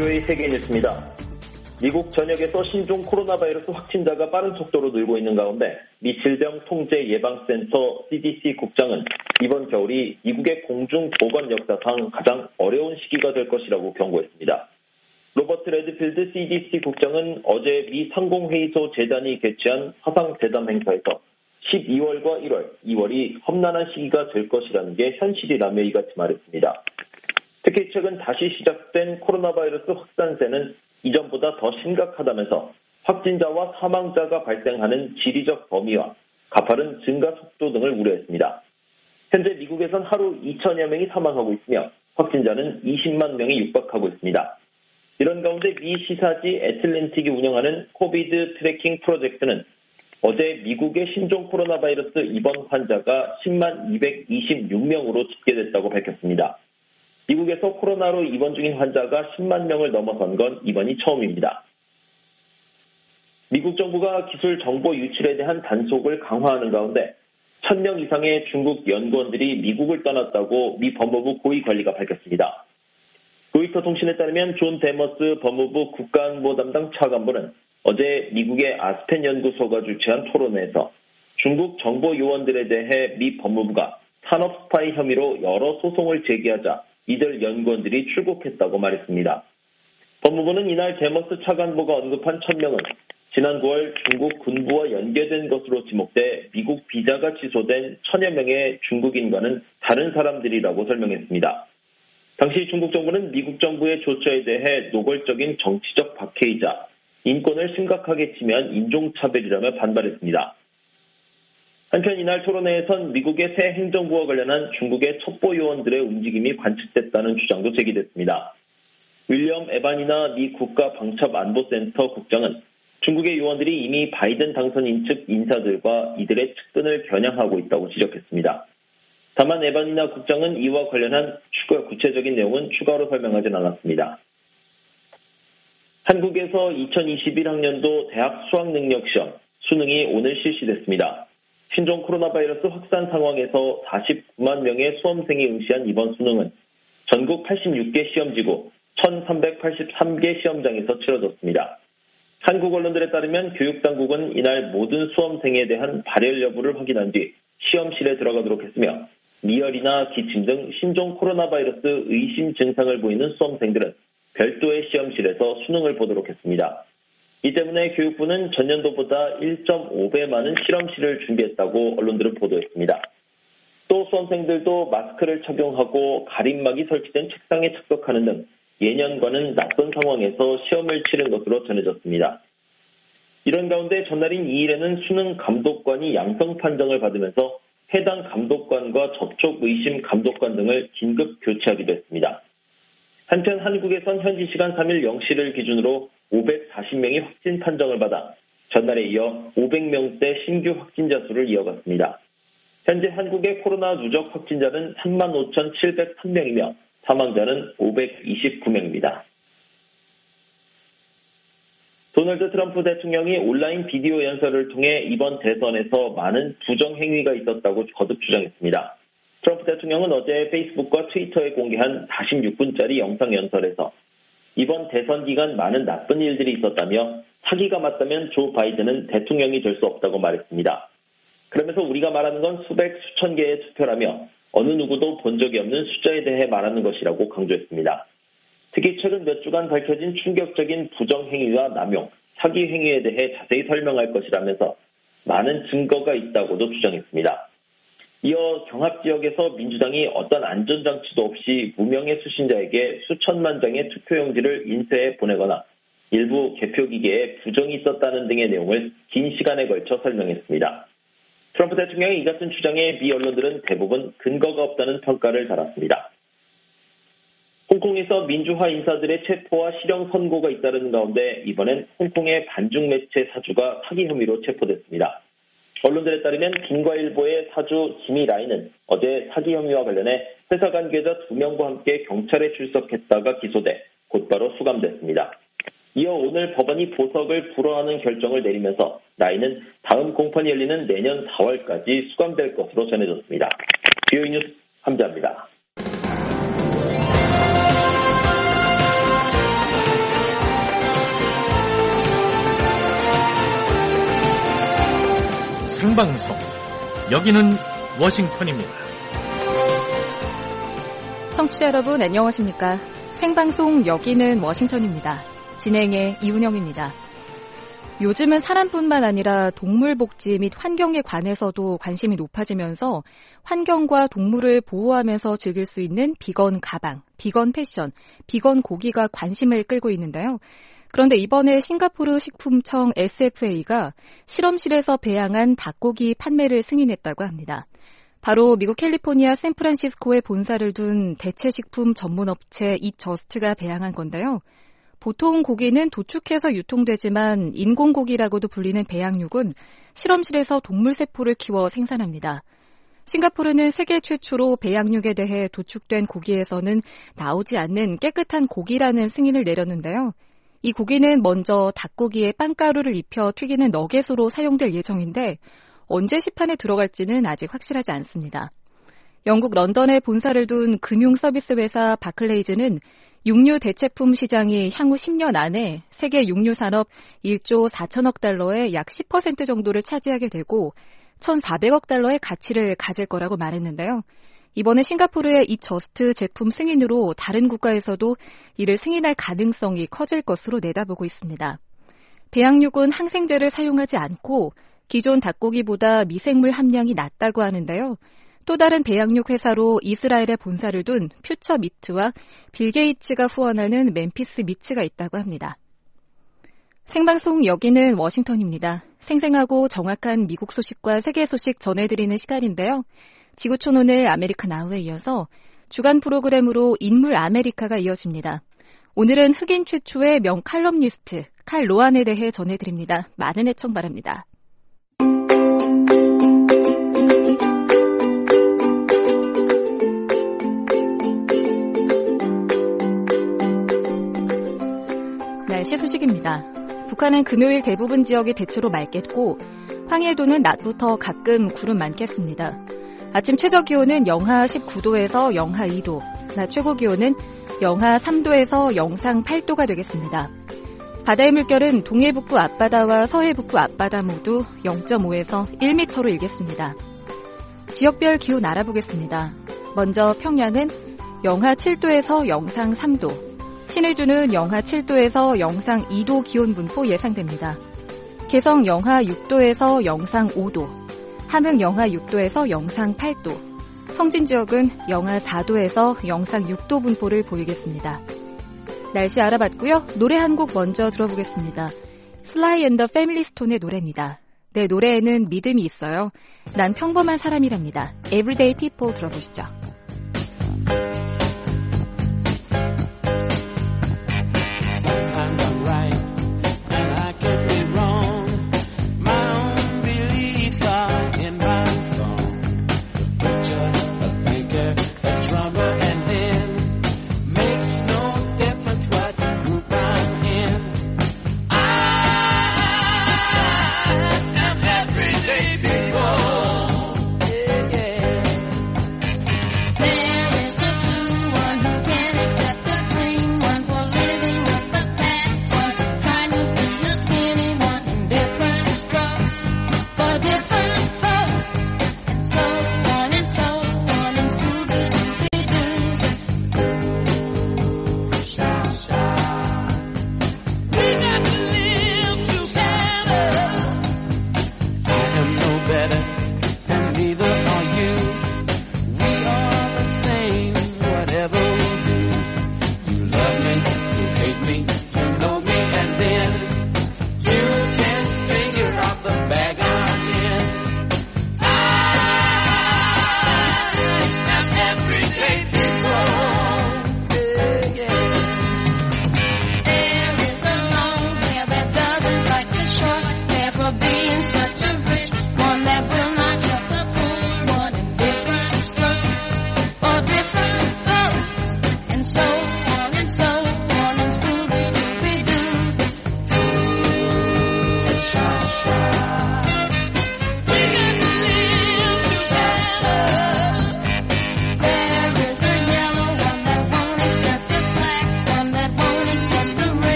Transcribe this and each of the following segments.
VOA 세계뉴스입니다. 미국 전역에서 신종 코로나 바이러스 확진자가 빠른 속도로 늘고 있는 가운데 미 질병통제예방센터 CDC 국장은 이번 겨울이 미국의 공중보건 역사상 가장 어려운 시기가 될 것이라고 경고했습니다. 로버트 레드필드 CDC 국장은 어제 미 상공회의소 재단이 개최한 화상대담 행사에서 12월과 1월, 2월이 험난한 시기가 될 것이라는 게 현실이라며 이같이 말했습니다. 특히 최근 다시 시작된 코로나 바이러스 확산세는 이전보다 더 심각하다면서 확진자와 사망자가 발생하는 지리적 범위와 가파른 증가 속도 등을 우려했습니다. 현재 미국에선 하루 2천여 명이 사망하고 있으며 확진자는 20만 명이 육박하고 있습니다. 이런 가운데 미 시사지 애틀랜틱이 운영하는 코비드 트래킹 프로젝트는 어제 미국의 신종 코로나 바이러스 입원 환자가 10만 226명으로 집계됐다고 밝혔습니다. 미국에서 코로나로 입원 중인 환자가 10만 명을 넘어선 건 이번이 처음입니다. 미국 정부가 기술 정보 유출에 대한 단속을 강화하는 가운데 1,000명 이상의 중국 연구원들이 미국을 떠났다고 미 법무부 고위관리가 밝혔습니다. 로이터 통신에 따르면 존 데머스 법무부 국가안보 담당 차관보는 어제 미국의 아스펜 연구소가 주최한 토론회에서 중국 정보 요원들에 대해 미 법무부가 산업 스파이 혐의로 여러 소송을 제기하자 이들 연구원들이 출국했다고 말했습니다. 법무부는 이날 데머스 차관보가 언급한 1,000명은 지난 9월 중국 군부와 연계된 것으로 지목돼 미국 비자가 취소된 1,000여 명의 중국인과는 다른 사람들이라고 설명했습니다. 당시 중국 정부는 미국 정부의 조처에 대해 노골적인 정치적 박해이자 인권을 심각하게 침해한 인종차별이라며 반발했습니다. 한편 이날 토론회에선 미국의 새 행정부와 관련한 중국의 첩보 요원들의 움직임이 관측됐다는 주장도 제기됐습니다. 윌리엄 에반이나 미 국가방첩안보센터 국장은 중국의 요원들이 이미 바이든 당선인 측 인사들과 이들의 측근을 겨냥하고 있다고 지적했습니다. 다만 에반이나 국장은 이와 관련한 구체적인 내용은 추가로 설명하진 않았습니다. 한국에서 2021학년도 대학 수학능력시험 수능이 오늘 실시됐습니다. 신종 코로나 바이러스 확산 상황에서 49만 명의 수험생이 응시한 이번 수능은 전국 86개 시험지구 1,383개 시험장에서 치러졌습니다. 한국 언론들에 따르면 교육당국은 이날 모든 수험생에 대한 발열 여부를 확인한 뒤 시험실에 들어가도록 했으며 미열이나 기침 등 신종 코로나 바이러스 의심 증상을 보이는 수험생들은 별도의 시험실에서 수능을 보도록 했습니다. 이 때문에 교육부는 전년도보다 1.5배 많은 실험실을 준비했다고 언론들은 보도했습니다. 또 수험생들도 마스크를 착용하고 가림막이 설치된 책상에 착석하는 등 예년과는 낯선 상황에서 시험을 치른 것으로 전해졌습니다. 이런 가운데 전날인 2일에는 수능 감독관이 양성 판정을 받으면서 해당 감독관과 접촉 의심 감독관 등을 긴급 교체하기도 했습니다. 한편 한국에선 현지 시간 3일 0시를 기준으로 540명이 확진 판정을 받아 전날에 이어 500명대 신규 확진자 수를 이어갔습니다. 현재 한국의 코로나 누적 확진자는 35,703명이며 사망자는 529명입니다. 도널드 트럼프 대통령이 온라인 비디오 연설을 통해 이번 대선에서 많은 부정 행위가 있었다고 거듭 주장했습니다. 트럼프 대통령은 어제 페이스북과 트위터에 공개한 46분짜리 영상 연설에서 이번 대선 기간 많은 나쁜 일들이 있었다며 사기가 맞다면 조 바이든은 대통령이 될 수 없다고 말했습니다. 그러면서 우리가 말하는 건 수백, 수천 개의 투표라며 어느 누구도 본 적이 없는 숫자에 대해 말하는 것이라고 강조했습니다. 특히 최근 몇 주간 밝혀진 충격적인 부정행위와 남용, 사기 행위에 대해 자세히 설명할 것이라면서 많은 증거가 있다고도 주장했습니다. 이어 경합지역에서 민주당이 어떤 안전장치도 없이 무명의 수신자에게 수천만 장의 투표용지를 인쇄해 보내거나 일부 개표기계에 부정이 있었다는 등의 내용을 긴 시간에 걸쳐 설명했습니다. 트럼프 대통령의 이 같은 주장에 미 언론들은 대부분 근거가 없다는 평가를 달았습니다. 홍콩에서 민주화 인사들의 체포와 실형 선고가 잇따르는 가운데 이번엔 홍콩의 반중 매체 사주가 사기 혐의로 체포됐습니다. 언론들에 따르면 김과일보의 사주 김이라인은 어제 사기 혐의와 관련해 회사 관계자 2명과 함께 경찰에 출석했다가 기소돼 곧바로 수감됐습니다. 이어 오늘 법원이 보석을 불허하는 결정을 내리면서 라인은 다음 공판이 열리는 내년 4월까지 수감될 것으로 전해졌습니다. VOA 뉴스 함재합니다. 생방송. 여기는 워싱턴입니다. 청취자 여러분 안녕하십니까? 생방송 여기는 워싱턴입니다. 진행의 이운영입니다. 요즘은 사람뿐만 아니라 동물 복지 및 환경에 관해서도 관심이 높아지면서 환경과 동물을 보호하면서 즐길 수 있는 비건 가방, 비건 패션, 비건 고기가 관심을 끌고 있는데요. 그런데 이번에 싱가포르 식품청 SFA가 실험실에서 배양한 닭고기 판매를 승인했다고 합니다. 바로 미국 캘리포니아 샌프란시스코에 본사를 둔 대체식품 전문업체 이저스트가 배양한 건데요. 보통 고기는 도축해서 유통되지만 인공고기라고도 불리는 배양육은 실험실에서 동물세포를 키워 생산합니다. 싱가포르는 세계 최초로 배양육에 대해 도축된 고기에서는 나오지 않는 깨끗한 고기라는 승인을 내렸는데요. 이 고기는 먼저 닭고기에 빵가루를 입혀 튀기는 너겟으로 사용될 예정인데 언제 시판에 들어갈지는 아직 확실하지 않습니다. 영국 런던에 본사를 둔 금융서비스 회사 바클레이즈는 육류 대체품 시장이 향후 10년 안에 세계 육류 산업 1조 4천억 달러의 약 10% 정도를 차지하게 되고 1,400억 달러의 가치를 가질 거라고 말했는데요. 이번에 싱가포르의 이 저스트 제품 승인으로 다른 국가에서도 이를 승인할 가능성이 커질 것으로 내다보고 있습니다. 배양육은 항생제를 사용하지 않고 기존 닭고기보다 미생물 함량이 낮다고 하는데요. 또 다른 배양육 회사로 이스라엘에 본사를 둔 퓨처 미트와 빌 게이츠가 후원하는 멤피스 미츠가 있다고 합니다. 생방송 여기는 워싱턴입니다. 생생하고 정확한 미국 소식과 세계 소식 전해드리는 시간인데요. 지구촌 오늘 아메리카 나우에 이어서 주간 프로그램으로 인물 아메리카가 이어집니다. 오늘은 흑인 최초의 명칼럼니스트 칼 로안에 대해 전해드립니다. 많은 애청 바랍니다. 날씨 소식입니다. 북한은 금요일 대부분 지역이 대체로 맑겠고 황해도는 낮부터 가끔 구름 많겠습니다. 아침 최저 기온은 영하 19도에서 영하 2도, 낮 최고 기온은 영하 3도에서 영상 8도가 되겠습니다. 바다의 물결은 동해북부 앞바다와 서해북부 앞바다 모두 0.5에서 1m로 일겠습니다. 지역별 기온 알아보겠습니다. 먼저 평양은 영하 7도에서 영상 3도, 신의주는 영하 7도에서 영상 2도 기온 분포 예상됩니다. 개성 영하 6도에서 영상 5도, 함흥 영하 6도에서 영상 8도, 청진 지역은 영하 4도에서 영상 6도 분포를 보이겠습니다. 날씨 알아봤고요. 노래 한 곡 먼저 들어보겠습니다. Sly and the Family Stone의 노래입니다. 네, 노래에는 믿음이 있어요. 난 평범한 사람이랍니다. Everyday People 들어보시죠.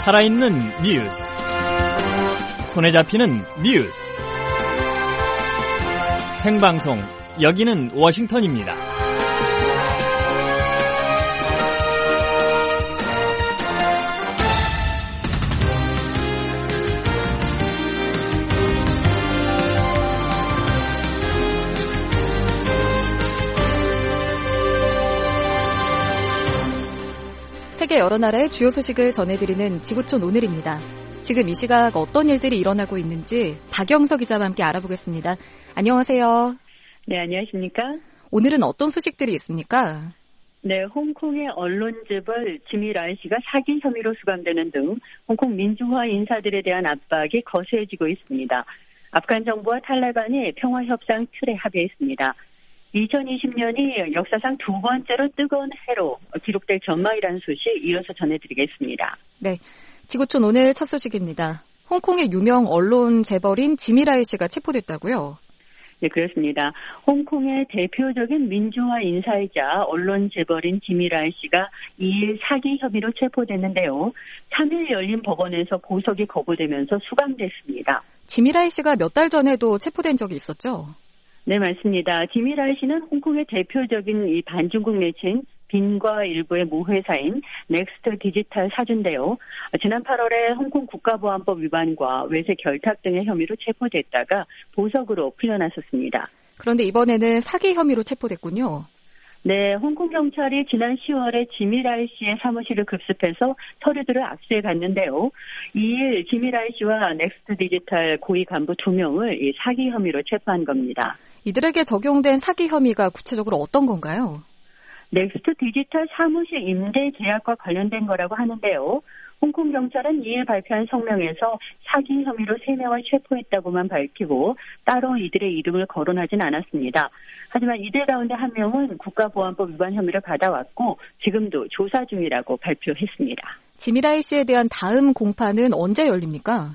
살아있는 뉴스, 손에 잡히는 뉴스, 생방송, 여기는 워싱턴입니다. 세계 여러 나라의 주요 소식을 전해드리는 지구촌 오늘입니다. 지금 이 시각 어떤 일들이 일어나고 있는지 박영서 기자와 함께 알아보겠습니다. 안녕하세요. 네, 안녕하십니까? 오늘은 어떤 소식들이 있습니까? 네, 홍콩의 언론재벌 지미 라이 씨가 사기 혐의로 수감되는 등 홍콩 민주화 인사들에 대한 압박이 거세지고 있습니다. 아프간 정부와 탈레반이 평화협상 틀에 합의했습니다. 2020년이 역사상 두 번째로 뜨거운 해로 기록될 전망이라는 소식 이어서 전해드리겠습니다. 네, 지구촌 오늘 첫 소식입니다. 홍콩의 유명 언론 재벌인 지미 라이 씨가 체포됐다고요? 네, 그렇습니다. 홍콩의 대표적인 민주화 인사이자 언론 재벌인 지미 라이 씨가 2일 사기 혐의로 체포됐는데요. 3일 열린 법원에서 보석이 거부되면서 수감됐습니다. 지미 라이 씨가 몇 달 전에도 체포된 적이 있었죠? 네, 맞습니다. 지미 라이 씨는 홍콩의 대표적인 이 반중국 매체인 빈과 일부의 모회사인 넥스트 디지털 사주인데요. 지난 8월에 홍콩 국가보안법 위반과 외세 결탁 등의 혐의로 체포됐다가 보석으로 풀려났었습니다. 그런데 이번에는 사기 혐의로 체포됐군요. 네, 홍콩 경찰이 지난 10월에 지미 라이 씨의 사무실을 급습해서 서류들을 압수해 갔는데요. 2일 지미 라이 씨와 넥스트 디지털 고위 간부 2명을 이 사기 혐의로 체포한 겁니다. 이들에게 적용된 사기 혐의가 구체적으로 어떤 건가요? 넥스트 디지털 사무실 임대 계약과 관련된 거라고 하는데요. 홍콩 경찰은 2일 발표한 성명에서 사기 혐의로 3명을 체포했다고만 밝히고 따로 이들의 이름을 거론하진 않았습니다. 하지만 이들 가운데 한 명은 국가보안법 위반 혐의를 받아왔고 지금도 조사 중이라고 발표했습니다. 지미 라이 씨에 대한 다음 공판은 언제 열립니까?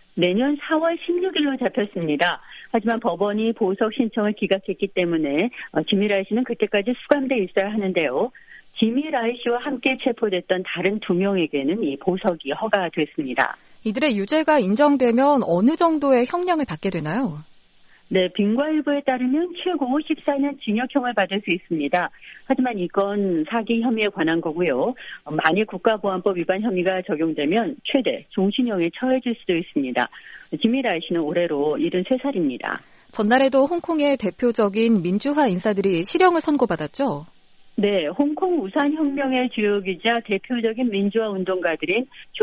내년 4월 16일로 잡혔습니다. 하지만 법원이 보석 신청을 기각했기 때문에 지미 라이 씨는 그때까지 수감돼 있어야 하는데요. 지미 라이 씨와 함께 체포됐던 다른 2명에게는 이 보석이 허가됐습니다. 이들의 유죄가 인정되면 어느 정도의 형량을 받게 되나요? 네, 빈과 일부에 따르면 최고 14년 징역형을 받을 수 있습니다. 하지만 이건 사기 혐의에 관한 거고요. 만일 국가보안법 위반 혐의가 적용되면 최대 종신형에 처해질 수도 있습니다. 지미 라이 씨는 올해로 73살입니다. 전날에도 홍콩의 대표적인 민주화 인사들이 실형을 선고받았죠? 네, 홍콩 우산혁명의 주역이자 대표적인 민주화 운동가들인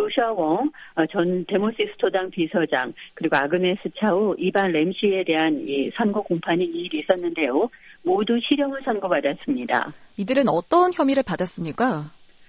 조샤웡 전 데모시스토당 비서장 그리고 아그네스 차우, 이반 램시에 대한 이 선고 공판이 2일 있었는데요. 모두 실형을 선고받았습니다. 이들은 어떤 혐의를 받았습니까?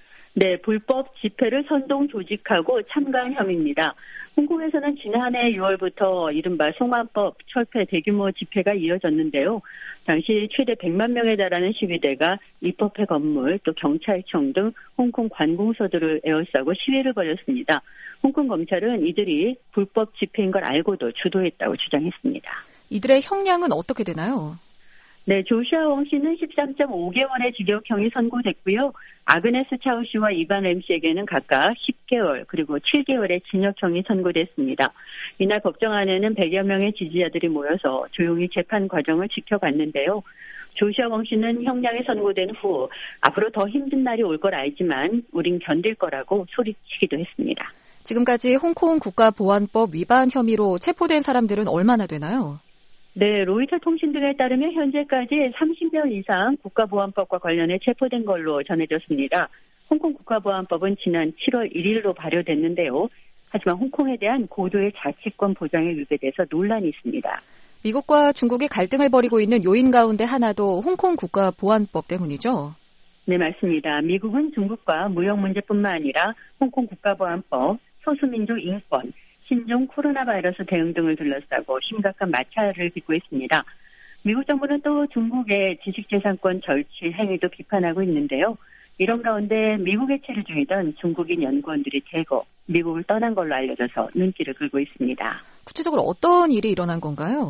네, 불법 집회를 선동 조직하고 참가한 혐의입니다. 홍콩에서는 지난해 6월부터 이른바 송환법 철폐 대규모 집회가 이어졌는데요. 당시 최대 100만 명에 달하는 시위대가 입법회 건물 또 경찰청 등 홍콩 관공서들을 에워싸고 시위를 벌였습니다. 홍콩 검찰은 이들이 불법 집회인 걸 알고도 주도했다고 주장했습니다. 이들의 형량은 어떻게 되나요? 네, 조샤웡 씨는 13.5개월의 징역형이 선고됐고요. 아그네스 차우 씨와 이반 램시에게는 각각 10개월 그리고 7개월의 징역형이 선고됐습니다. 이날 법정 안에는 100여 명의 지지자들이 모여서 조용히 재판 과정을 지켜봤는데요. 조샤웡 씨는 형량이 선고된 후 앞으로 더 힘든 날이 올 걸 알지만 우린 견딜 거라고 소리치기도 했습니다. 지금까지 홍콩 국가보안법 위반 혐의로 체포된 사람들은 얼마나 되나요? 네, 로이터 통신 등에 따르면 현재까지 30명 이상 국가보안법과 관련해 체포된 걸로 전해졌습니다. 홍콩 국가보안법은 지난 7월 1일로 발효됐는데요. 하지만 홍콩에 대한 고도의 자치권 보장에 위배돼서 논란이 있습니다. 미국과 중국이 갈등을 벌이고 있는 요인 가운데 하나도 홍콩 국가보안법 때문이죠? 네, 맞습니다. 미국은 중국과 무역 문제뿐만 아니라 홍콩 국가보안법, 소수민족 인권, 신종 코로나 바이러스 대응 등을 둘러싸고 심각한 마찰을 빚고 있습니다. 미국 정부는 또 중국의 지식재산권 절취 행위도 비판하고 있는데요. 이런 가운데 미국에 체류 중이던 중국인 연구원들이 대거 미국을 떠난 걸로 알려져서 눈길을 끌고 있습니다. 구체적으로 어떤 일이 일어난 건가요?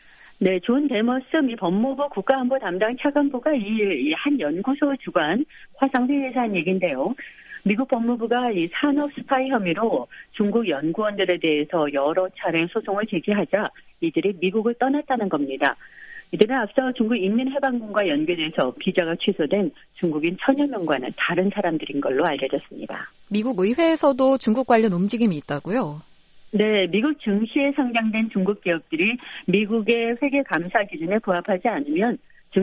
네, 존 데머스 미 법무부 국가안보 담당 차관보가 2일 한 연구소 주관 화상 회의에서 한 얘기인데요. 미국 법무부가 이 산업 스파이 혐의로 중국 연구원들에 대해서 여러 차례 소송을 제기하자 이들이 미국을 떠났다는 겁니다. 이들은 앞서 중국 인민해방군과 연결돼서 비자가 취소된 중국인 천여 명과는 다른 사람들인 걸로 알려졌습니다. 미국 의회에서도 중국 관련 움직임이 있다고요? 네, 미국 증시에 상장된 중국 기업들이 미국의 회계 감사 기준에 부합하지 않으면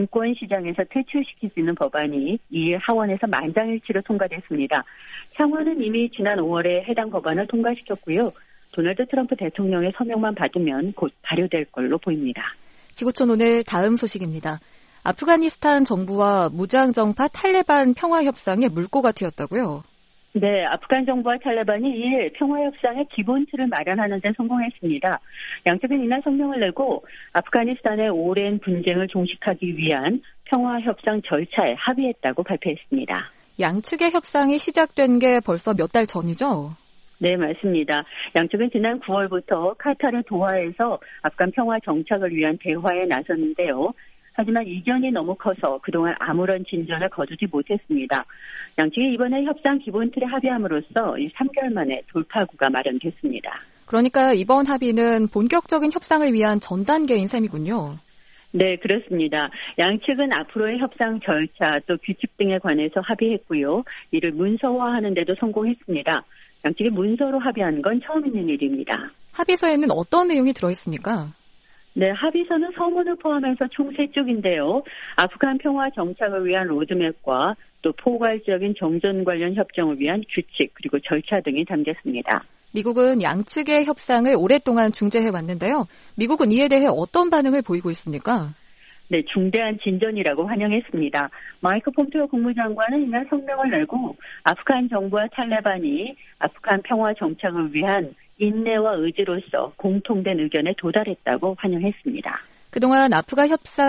증권시장에서 퇴출시킬 수 있는 법안이 2일 하원에서 만장일치로 통과됐습니다. 상원은 이미 지난 5월에 해당 법안을 통과시켰고요. 도널드 트럼프 대통령의 서명만 받으면 곧 발효될 걸로 보입니다. 지구촌 오늘 다음 소식입니다. 아프가니스탄 정부와 무장정파 탈레반 평화협상에 물꼬가 튀었다고요? 네, 아프간 정부와 탈레반이 이일 평화협상의 기본 틀을 마련하는 데 성공했습니다. 양측은 이날 성명을 내고 아프가니스탄의 오랜 분쟁을 종식하기 위한 평화협상 절차에 합의했다고 발표했습니다. 양측의 협상이 시작된 게 벌써 몇 달 전이죠? 네, 맞습니다. 양측은 지난 9월부터 카타르 도하에서 아프간 평화 정착을 위한 대화에 나섰는데요. 하지만 이견이 너무 커서 그동안 아무런 진전을 거두지 못했습니다. 양측이 이번에 협상 기본 틀에 합의함으로써 3개월 만에 돌파구가 마련됐습니다. 그러니까 이번 합의는 본격적인 협상을 위한 전 단계인 셈이군요. 네, 그렇습니다. 양측은 앞으로의 협상 절차 또 규칙 등에 관해서 합의했고요. 이를 문서화하는 데도 성공했습니다. 양측이 문서로 합의한 건 처음 있는 일입니다. 합의서에는 어떤 내용이 들어있습니까? 네, 합의서는 서문을 포함해서 총 3쪽인데요. 아프간 평화 정착을 위한 로드맵과 또 포괄적인 정전 관련 협정을 위한 규칙 그리고 절차 등이 담겼습니다. 미국은 양측의 협상을 오랫동안 중재해 왔는데요. 미국은 이에 대해 어떤 반응을 보이고 있습니까? 네, 중대한 진전이라고 환영했습니다. 마이크 폼페오 국무장관은 이날 성명을 내고 아프간 정부와 탈레반이 아프간 평화 정착을 위한 인내와 의지로서 공통된 의견에 도달했다고 환영했습니다. 그동안 아프간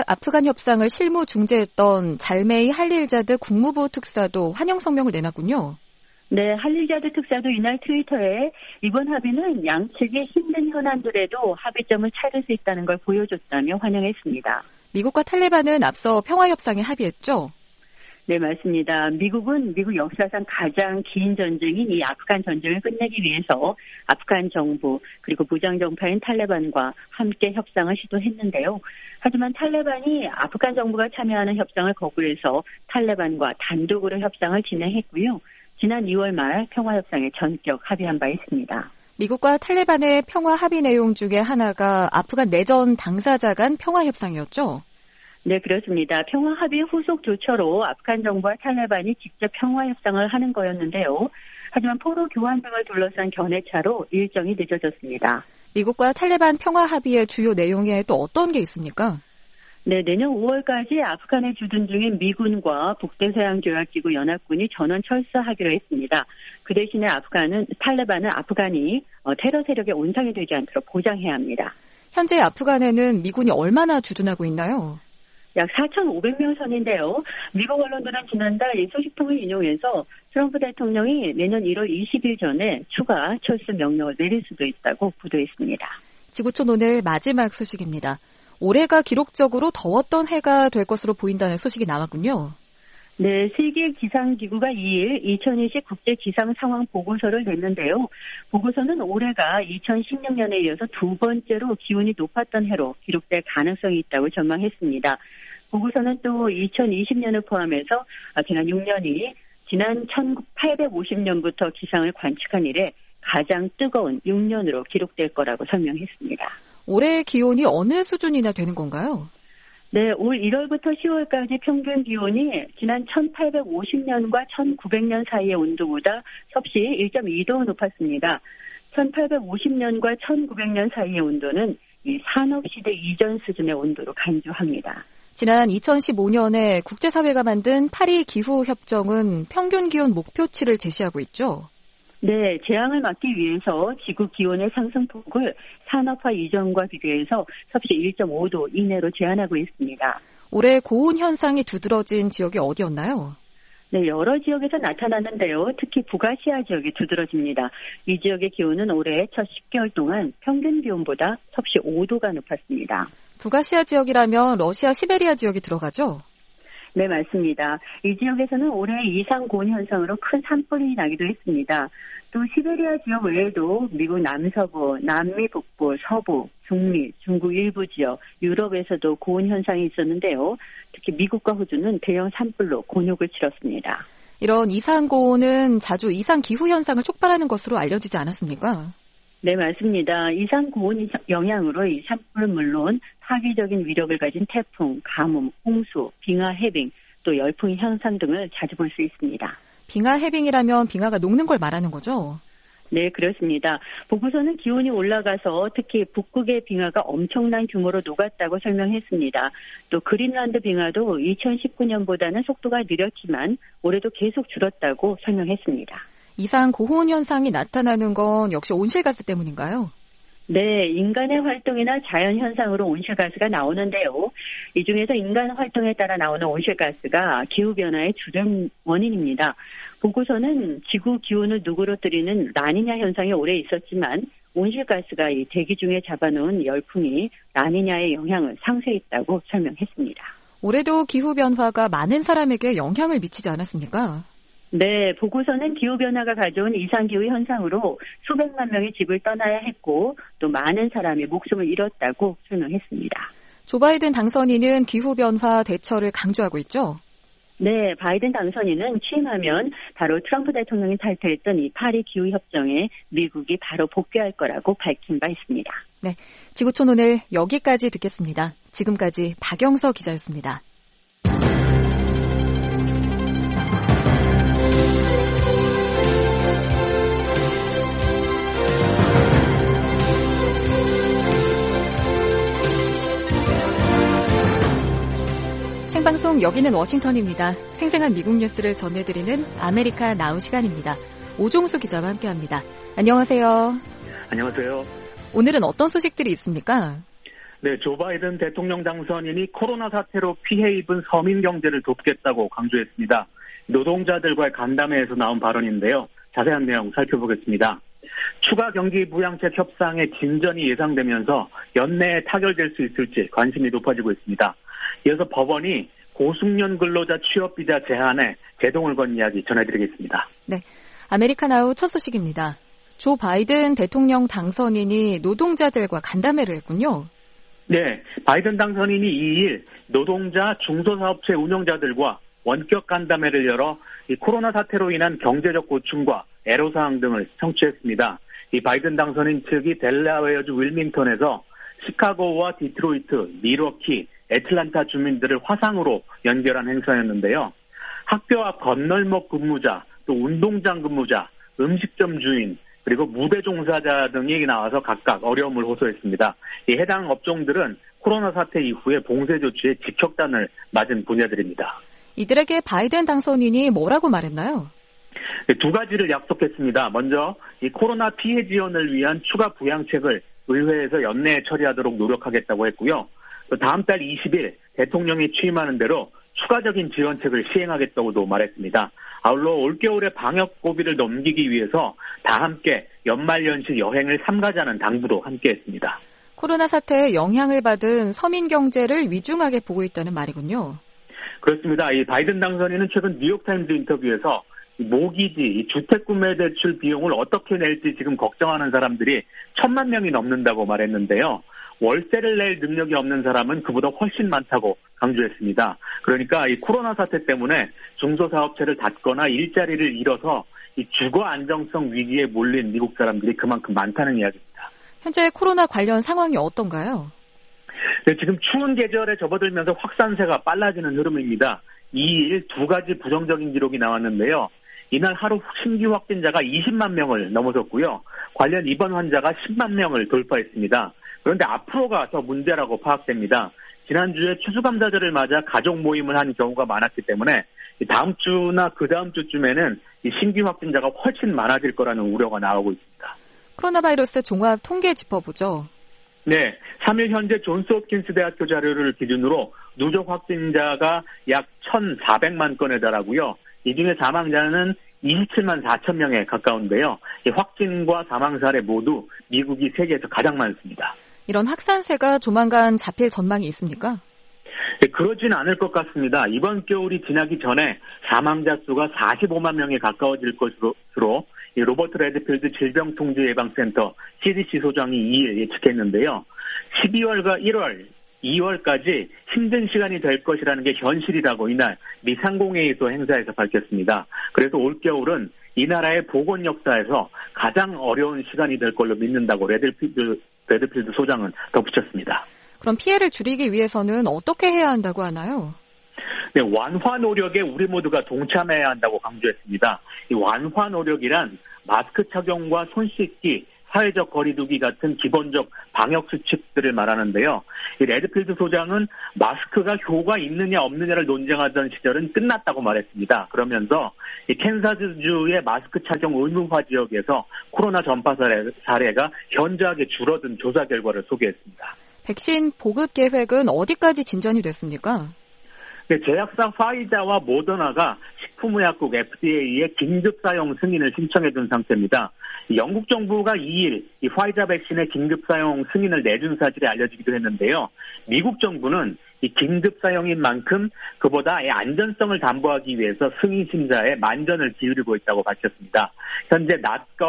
협상을 실무 중재했던 잘메이 할릴자드 국무부 특사도 환영 성명을 내놨군요. 네, 할릴자드 특사도 이날 트위터에 이번 합의는 양측의 힘든 현안들에도 합의점을 찾을 수 있다는 걸 보여줬다며 환영했습니다. 미국과 탈레반은 앞서 평화협상에 합의했죠? 네, 맞습니다. 미국은 미국 역사상 가장 긴 전쟁인 이 아프간 전쟁을 끝내기 위해서 아프간 정부 그리고 무장정파인 탈레반과 함께 협상을 시도했는데요. 하지만 탈레반이 아프간 정부가 참여하는 협상을 거부해서 탈레반과 단독으로 협상을 진행했고요. 지난 2월 말 평화협상에 전격 합의한 바 있습니다. 미국과 탈레반의 평화 합의 내용 중에 하나가 아프간 내전 당사자 간 평화협상이었죠? 네, 그렇습니다. 평화 합의 후속 조처로 아프간 정부와 탈레반이 직접 평화협상을 하는 거였는데요. 하지만 포로 교환 등을 둘러싼 견해차로 일정이 늦어졌습니다. 미국과 탈레반 평화 합의의 주요 내용에 또 어떤 게 있습니까? 네, 내년 5월까지 아프간에 주둔 중인 미군과 북대서양조약기구 연합군이 전원 철수하기로 했습니다. 그 대신에 탈레반은 아프간이 테러 세력의 온상이 되지 않도록 보장해야 합니다. 현재 아프간에는 미군이 얼마나 주둔하고 있나요? 약 4,500명 선인데요. 미국 언론들은 지난달 이 소식통을 인용해서 트럼프 대통령이 내년 1월 20일 전에 추가 철수 명령을 내릴 수도 있다고 보도했습니다. 지구촌 오늘 마지막 소식입니다. 올해가 기록적으로 더웠던 해가 될 것으로 보인다는 소식이 나왔군요. 네, 세계기상기구가 2일 2020 국제기상상황보고서를 냈는데요. 보고서는 올해가 2016년에 이어서 두 번째로 기온이 높았던 해로 기록될 가능성이 있다고 전망했습니다. 보고서는 또 2020년을 포함해서 지난 6년이 지난 1850년부터 기상을 관측한 이래 가장 뜨거운 6년으로 기록될 거라고 설명했습니다. 올해 기온이 어느 수준이나 되는 건가요? 네, 올 1월부터 10월까지 평균 기온이 지난 1850년과 1900년 사이의 온도보다 섭씨 1.2도 높았습니다. 1850년과 1900년 사이의 온도는 이 산업시대 이전 수준의 온도로 간주합니다. 지난 2015년에 국제사회가 만든 파리 기후협정은 평균 기온 목표치를 제시하고 있죠? 네, 재앙을 막기 위해서 지구 기온의 상승폭을 산업화 이전과 비교해서 섭씨 1.5도 이내로 제한하고 있습니다. 올해 고온 현상이 두드러진 지역이 어디였나요? 네, 여러 지역에서 나타났는데요. 특히 북아시아 지역이 두드러집니다. 이 지역의 기온은 올해 첫 10개월 동안 평균 기온보다 섭씨 5도가 높았습니다. 북아시아 지역이라면 러시아 시베리아 지역이 들어가죠? 네, 맞습니다. 이 지역에서는 올해 이상 고온 현상으로 큰 산불이 나기도 했습니다. 또 시베리아 지역 외에도 미국 남서부, 남미 북부, 서부, 중미, 중국 일부 지역, 유럽에서도 고온 현상이 있었는데요. 특히 미국과 호주는 대형 산불로 곤욕을 치렀습니다. 이런 이상 고온은 자주 이상 기후 현상을 촉발하는 것으로 알려지지 않았습니까? 네, 맞습니다. 이상 고온 영향으로 이 산불은 물론 파괴적인 위력을 가진 태풍, 가뭄, 홍수, 빙하 해빙, 또 열풍 현상 등을 자주 볼 수 있습니다. 빙하 해빙이라면 빙하가 녹는 걸 말하는 거죠? 네, 그렇습니다. 보고서는 기온이 올라가서 특히 북극의 빙하가 엄청난 규모로 녹았다고 설명했습니다. 또 그린란드 빙하도 2019년보다는 속도가 느렸지만 올해도 계속 줄었다고 설명했습니다. 이상 고온 현상이 나타나는 건 역시 온실가스 때문인가요? 네, 인간의 활동이나 자연 현상으로 온실가스가 나오는데요. 이 중에서 인간 활동에 따라 나오는 온실가스가 기후변화의 주된 원인입니다. 보고서는 지구 기온을 누그러뜨리는 라니냐 현상이 오래 있었지만 온실가스가 이 대기 중에 잡아놓은 열풍이 라니냐의 영향을 상쇄했다고 설명했습니다. 올해도 기후변화가 많은 사람에게 영향을 미치지 않았습니까? 네, 보고서는 기후변화가 가져온 이상기후 현상으로 수백만 명이 집을 떠나야 했고 또 많은 사람이 목숨을 잃었다고 설명했습니다. 조 바이든 당선인은 기후변화 대처를 강조하고 있죠? 네, 바이든 당선인은 취임하면 바로 트럼프 대통령이 탈퇴했던 이 파리 기후협정에 미국이 바로 복귀할 거라고 밝힌 바 있습니다. 네, 지구촌 오늘 여기까지 듣겠습니다. 지금까지 박영서 기자였습니다. 생방송 여기는 워싱턴입니다. 생생한 미국 뉴스를 전해드리는 아메리카 나우 시간입니다. 오종수 기자와 함께합니다. 안녕하세요. 안녕하세요. 오늘은 어떤 소식들이 있습니까? 네, 조 바이든 대통령 당선인이 코로나 사태로 피해 입은 서민 경제를 돕겠다고 강조했습니다. 노동자들과의 간담회에서 나온 발언인데요. 자세한 내용 살펴보겠습니다. 추가 경기 부양책 협상의 진전이 예상되면서 연내에 타결될 수 있을지 관심이 높아지고 있습니다. 이어서 법원이 고숙련 근로자 취업비자 제한에 제동을 건 이야기 전해드리겠습니다. 네, 아메리카 나우 첫 소식입니다. 조 바이든 대통령 당선인이 노동자들과 간담회를 했군요. 네, 바이든 당선인이 2일 노동자 중소사업체 운영자들과 원격 간담회를 열어 이 코로나 사태로 인한 경제적 고충과 애로사항 등을 청취했습니다. 이 바이든 당선인 측이 델라웨어주 윌밍턴에서 시카고와 디트로이트, 밀워키, 애틀란타 주민들을 화상으로 연결한 행사였는데요. 학교 앞 건널목 근무자, 또 운동장 근무자, 음식점 주인, 그리고 무대 종사자 등이 나와서 각각 어려움을 호소했습니다. 이 해당 업종들은 코로나 사태 이후에 봉쇄 조치에 직격탄을 맞은 분야들입니다. 이들에게 바이든 당선인이 뭐라고 말했나요? 두 가지를 약속했습니다. 먼저 이 코로나 피해 지원을 위한 추가 부양책을 의회에서 연내에 처리하도록 노력하겠다고 했고요. 또 다음 달 20일 대통령이 취임하는 대로 추가적인 지원책을 시행하겠다고도 말했습니다. 아울러 올겨울에 방역 고비를 넘기기 위해서 다 함께 연말연시 여행을 삼가자는 당부도 함께했습니다. 코로나 사태에 영향을 받은 서민 경제를 위중하게 보고 있다는 말이군요. 그렇습니다. 이 바이든 당선인은 최근 뉴욕타임즈 인터뷰에서 모기지, 주택 구매 대출 비용을 어떻게 낼지 지금 걱정하는 사람들이 1,000만 명이 넘는다고 말했는데요. 월세를 낼 능력이 없는 사람은 그보다 훨씬 많다고 강조했습니다. 그러니까 이 코로나 사태 때문에 중소사업체를 닫거나 일자리를 잃어서 이 주거 안정성 위기에 몰린 미국 사람들이 그만큼 많다는 이야기입니다. 현재 코로나 관련 상황이 어떤가요? 네, 지금 추운 계절에 접어들면서 확산세가 빨라지는 흐름입니다. 2일 두 가지 부정적인 기록이 나왔는데요. 이날 하루 신규 확진자가 20만 명을 넘어섰고요. 관련 입원 환자가 10만 명을 돌파했습니다. 그런데 앞으로가 더 문제라고 파악됩니다. 지난주에 추수감사절을 맞아 가족 모임을 한 경우가 많았기 때문에 다음 주나 그 다음 주쯤에는 이 신규 확진자가 훨씬 많아질 거라는 우려가 나오고 있습니다. 코로나 바이러스 종합 통계 짚어보죠. 네, 3일 현재 존스홉킨스 대학교 자료를 기준으로 누적 확진자가 약 1,400만 건에 달하고요. 이 중에 사망자는 27만 4천 명에 가까운데요. 이 확진과 사망 사례 모두 미국이 세계에서 가장 많습니다. 이런 확산세가 조만간 잡힐 전망이 있습니까? 네, 그러진 않을 것 같습니다. 이번 겨울이 지나기 전에 사망자 수가 45만 명에 가까워질 것으로 이 로버트 레드필드 질병통제예방센터 CDC 소장이 2일 예측했는데요. 12월과 1월, 2월까지 힘든 시간이 될 것이라는 게 현실이라고 이날 미 상공회의소 행사에서 밝혔습니다. 그래서 올겨울은 이 나라의 보건 역사에서 가장 어려운 시간이 될 걸로 믿는다고 레드필드 소장은 덧붙였습니다. 그럼 피해를 줄이기 위해서는 어떻게 해야 한다고 하나요? 네, 완화 노력에 우리 모두가 동참해야 한다고 강조했습니다. 이 완화 노력이란 마스크 착용과 손 씻기, 사회적 거리두기 같은 기본적 방역 수칙들을 말하는데요. 이 레드필드 소장은 마스크가 효과 있느냐 없느냐를 논쟁하던 시절은 끝났다고 말했습니다. 그러면서 이 캔사스주의 마스크 착용 의무화 지역에서 코로나 전파 사례가 현저하게 줄어든 조사 결과를 소개했습니다. 백신 보급 계획은 어디까지 진전이 됐습니까? 네, 제약사 화이자와 모더나가 식품의약국 FDA에 긴급 사용 승인을 신청해둔 상태입니다. 영국 정부가 2일 이 화이자 백신의 긴급 사용 승인을 내준 사실이 알려지기도 했는데요. 미국 정부는 이 긴급 사용인 만큼 그보다 안전성을 담보하기 위해서 승인 심사에 만전을 기울이고 있다고 밝혔습니다. 현재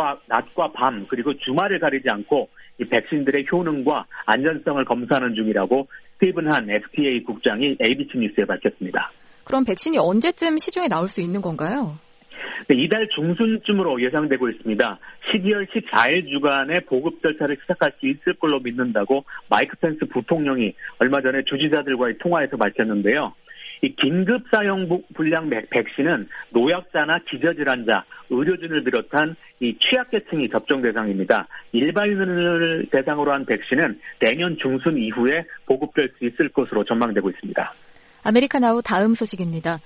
낮과 밤 그리고 주말을 가리지 않고 이 백신들의 효능과 안전성을 검사하는 중이라고 스티븐 한 FDA 국장이 ABC 뉴스에 밝혔습니다. 그럼 백신이 언제쯤 시중에 나올 수 있는 건가요? 네, 이달 중순쯤으로 예상되고 있습니다. 12월 14일 주간에 보급 절차를 시작할 수 있을 걸로 믿는다고 마이크 펜스 부통령이 얼마 전에 주지사들과의 통화에서 밝혔는데요. 이 긴급 사용 불량 백신은 노약자나 기저질환자, 의료진을 비롯한 이 취약계층이 접종 대상입니다. 일반인을 대상으로 한 백신은 내년 중순 이후에 보급될 수 있을 것으로 전망되고 있습니다. 아메리카나우 다음 소식입니다.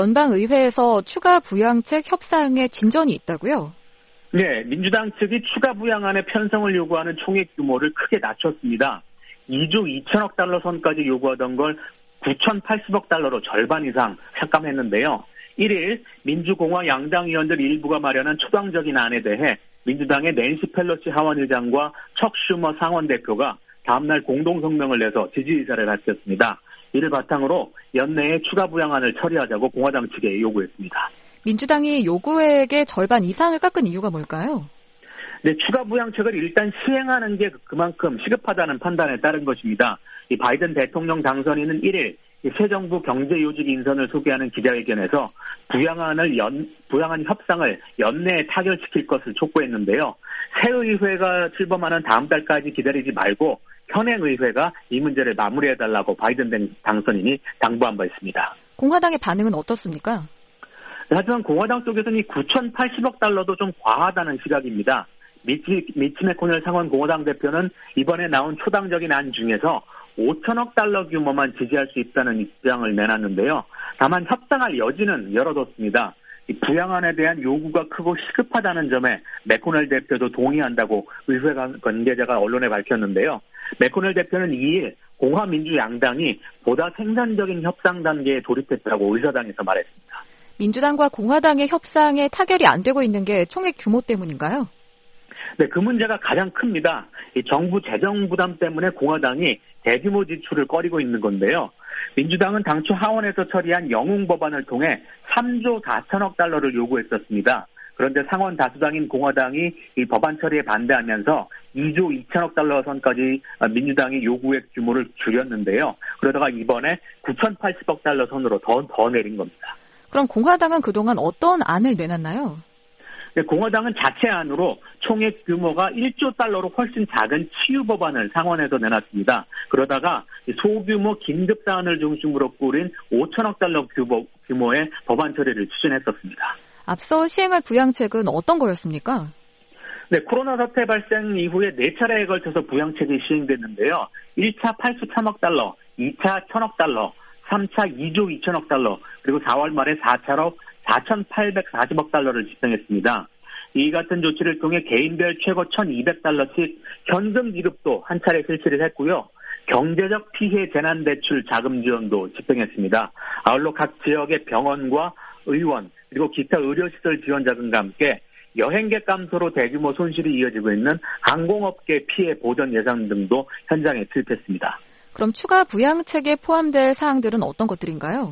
연방의회에서 추가 부양책 협상에 진전이 있다고요? 네, 민주당 측이 추가 부양안의 편성을 요구하는 총액 규모를 크게 낮췄습니다. 2조 2천억 달러 선까지 요구하던 걸 9,080억 달러로 절반 이상 삭감했는데요. 1일 민주공화 양당 의원들 일부가 마련한 초당적인 안에 대해 민주당의 낸시 펠로시 하원의장과 척 슈머 상원대표가 다음날 공동성명을 내서 지지 의사를 밝혔습니다. 이를 바탕으로 연내에 추가 부양안을 처리하자고 공화당 측에 요구했습니다. 민주당이 요구액의 절반 이상을 깎은 이유가 뭘까요? 네, 추가 부양책을 일단 시행하는 게 그만큼 시급하다는 판단에 따른 것입니다. 이 바이든 대통령 당선인은 1일 새 정부 경제요직 인선을 소개하는 기자회견에서 부양안 협상을 연내에 타결시킬 것을 촉구했는데요. 새 의회가 출범하는 다음 달까지 기다리지 말고 현행 의회가 이 문제를 마무리해달라고 바이든 당선인이 당부한 바 있습니다. 공화당의 반응은 어떻습니까? 하지만 공화당 쪽에서는 이 9,080억 달러도 좀 과하다는 시각입니다. 미치 매코넬 상원 공화당 대표는 이번에 나온 초당적인 안 중에서 5천억 달러 규모만 지지할 수 있다는 입장을 내놨는데요. 다만 협상할 여지는 열어뒀습니다. 이 부양안에 대한 요구가 크고 시급하다는 점에 매코넬 대표도 동의한다고 의회 관계자가 언론에 밝혔는데요. 매코넬 대표는 2일 공화민주양당이 보다 생산적인 협상 단계에 돌입했다고 의사당에서 말했습니다. 민주당과 공화당의 협상에 타결이 안 되고 있는 게 총액 규모 때문인가요? 네, 그 문제가 가장 큽니다. 이 정부 재정 부담 때문에 공화당이 대규모 지출을 꺼리고 있는 건데요. 민주당은 당초 하원에서 처리한 영웅 법안을 통해 3조 4천억 달러를 요구했었습니다. 그런데 상원 다수당인 공화당이 이 법안 처리에 반대하면서 2조 2천억 달러 선까지 민주당이 요구액 규모를 줄였는데요. 그러다가 이번에 9,080억 달러 선으로 더 내린 겁니다. 그럼 공화당은 그동안 어떤 안을 내놨나요? 네, 공화당은 자체안으로 총액 규모가 1조 달러로 훨씬 작은 치유 법안을 상원에서 내놨습니다. 그러다가 소규모 긴급 사안을 중심으로 꾸린 5천억 달러 규모의 법안 처리를 추진했었습니다. 앞서 시행할 부양책은 어떤 거였습니까? 네, 코로나 사태 발생 이후에 4차례에 걸쳐서 부양책이 시행됐는데요. 1차 83억 달러, 2차 1,000억 달러, 3차 2조 2천억 달러, 그리고 4월 말에 4차로 4,840억 달러를 집행했습니다. 이 같은 조치를 통해 개인별 최고 1,200달러씩 현금 지급도 한 차례 실시를 했고요. 경제적 피해 재난대출 자금 지원도 집행했습니다. 아울러 각 지역의 병원과 의원 그리고 기타 의료시설 지원 자금과 함께 여행객 감소로 대규모 손실이 이어지고 있는 항공업계 피해 보전 예산 등도 현장에 투입했습니다. 그럼 추가 부양책에 포함될 사항들은 어떤 것들인가요?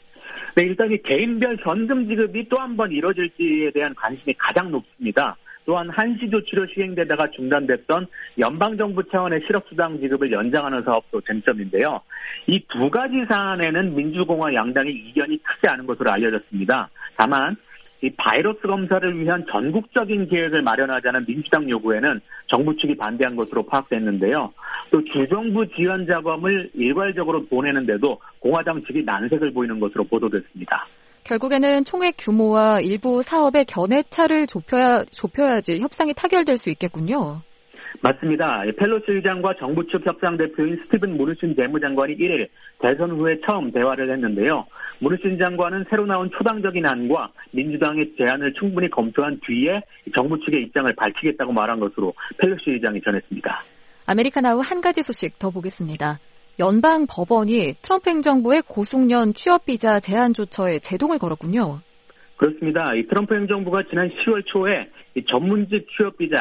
네, 일단 이 개인별 현금 지급이 또 한 번 이뤄질지에 대한 관심이 가장 높습니다. 또한 한시 조치로 시행되다가 중단됐던 연방정부 차원의 실업수당 지급을 연장하는 사업도 쟁점인데요. 이 두 가지 사안에는 민주공화 양당의 이견이 크지 않은 것으로 알려졌습니다. 다만 이 바이러스 검사를 위한 전국적인 계획을 마련하자는 민주당 요구에는 정부 측이 반대한 것으로 파악됐는데요. 또 주정부 지원 자금을 일괄적으로 보내는데도 공화당 측이 난색을 보이는 것으로 보도됐습니다. 결국에는 총액 규모와 일부 사업의 견해차를 좁혀야지 협상이 타결될 수 있겠군요. 맞습니다. 펠로시 의장과 정부 측 협상 대표인 스티븐 무누신 재무장관이 1일 대선 후에 처음 대화를 했는데요. 무누신 장관은 새로 나온 초당적인 안과 민주당의 제안을 충분히 검토한 뒤에 정부 측의 입장을 밝히겠다고 말한 것으로 펠로시 의장이 전했습니다. 아메리카나우 한 가지 소식 더 보겠습니다. 연방 법원이 트럼프 행정부의 고숙련 취업비자 제한 조처에 제동을 걸었군요. 그렇습니다. 이 트럼프 행정부가 지난 10월 초에 이 전문직 취업비자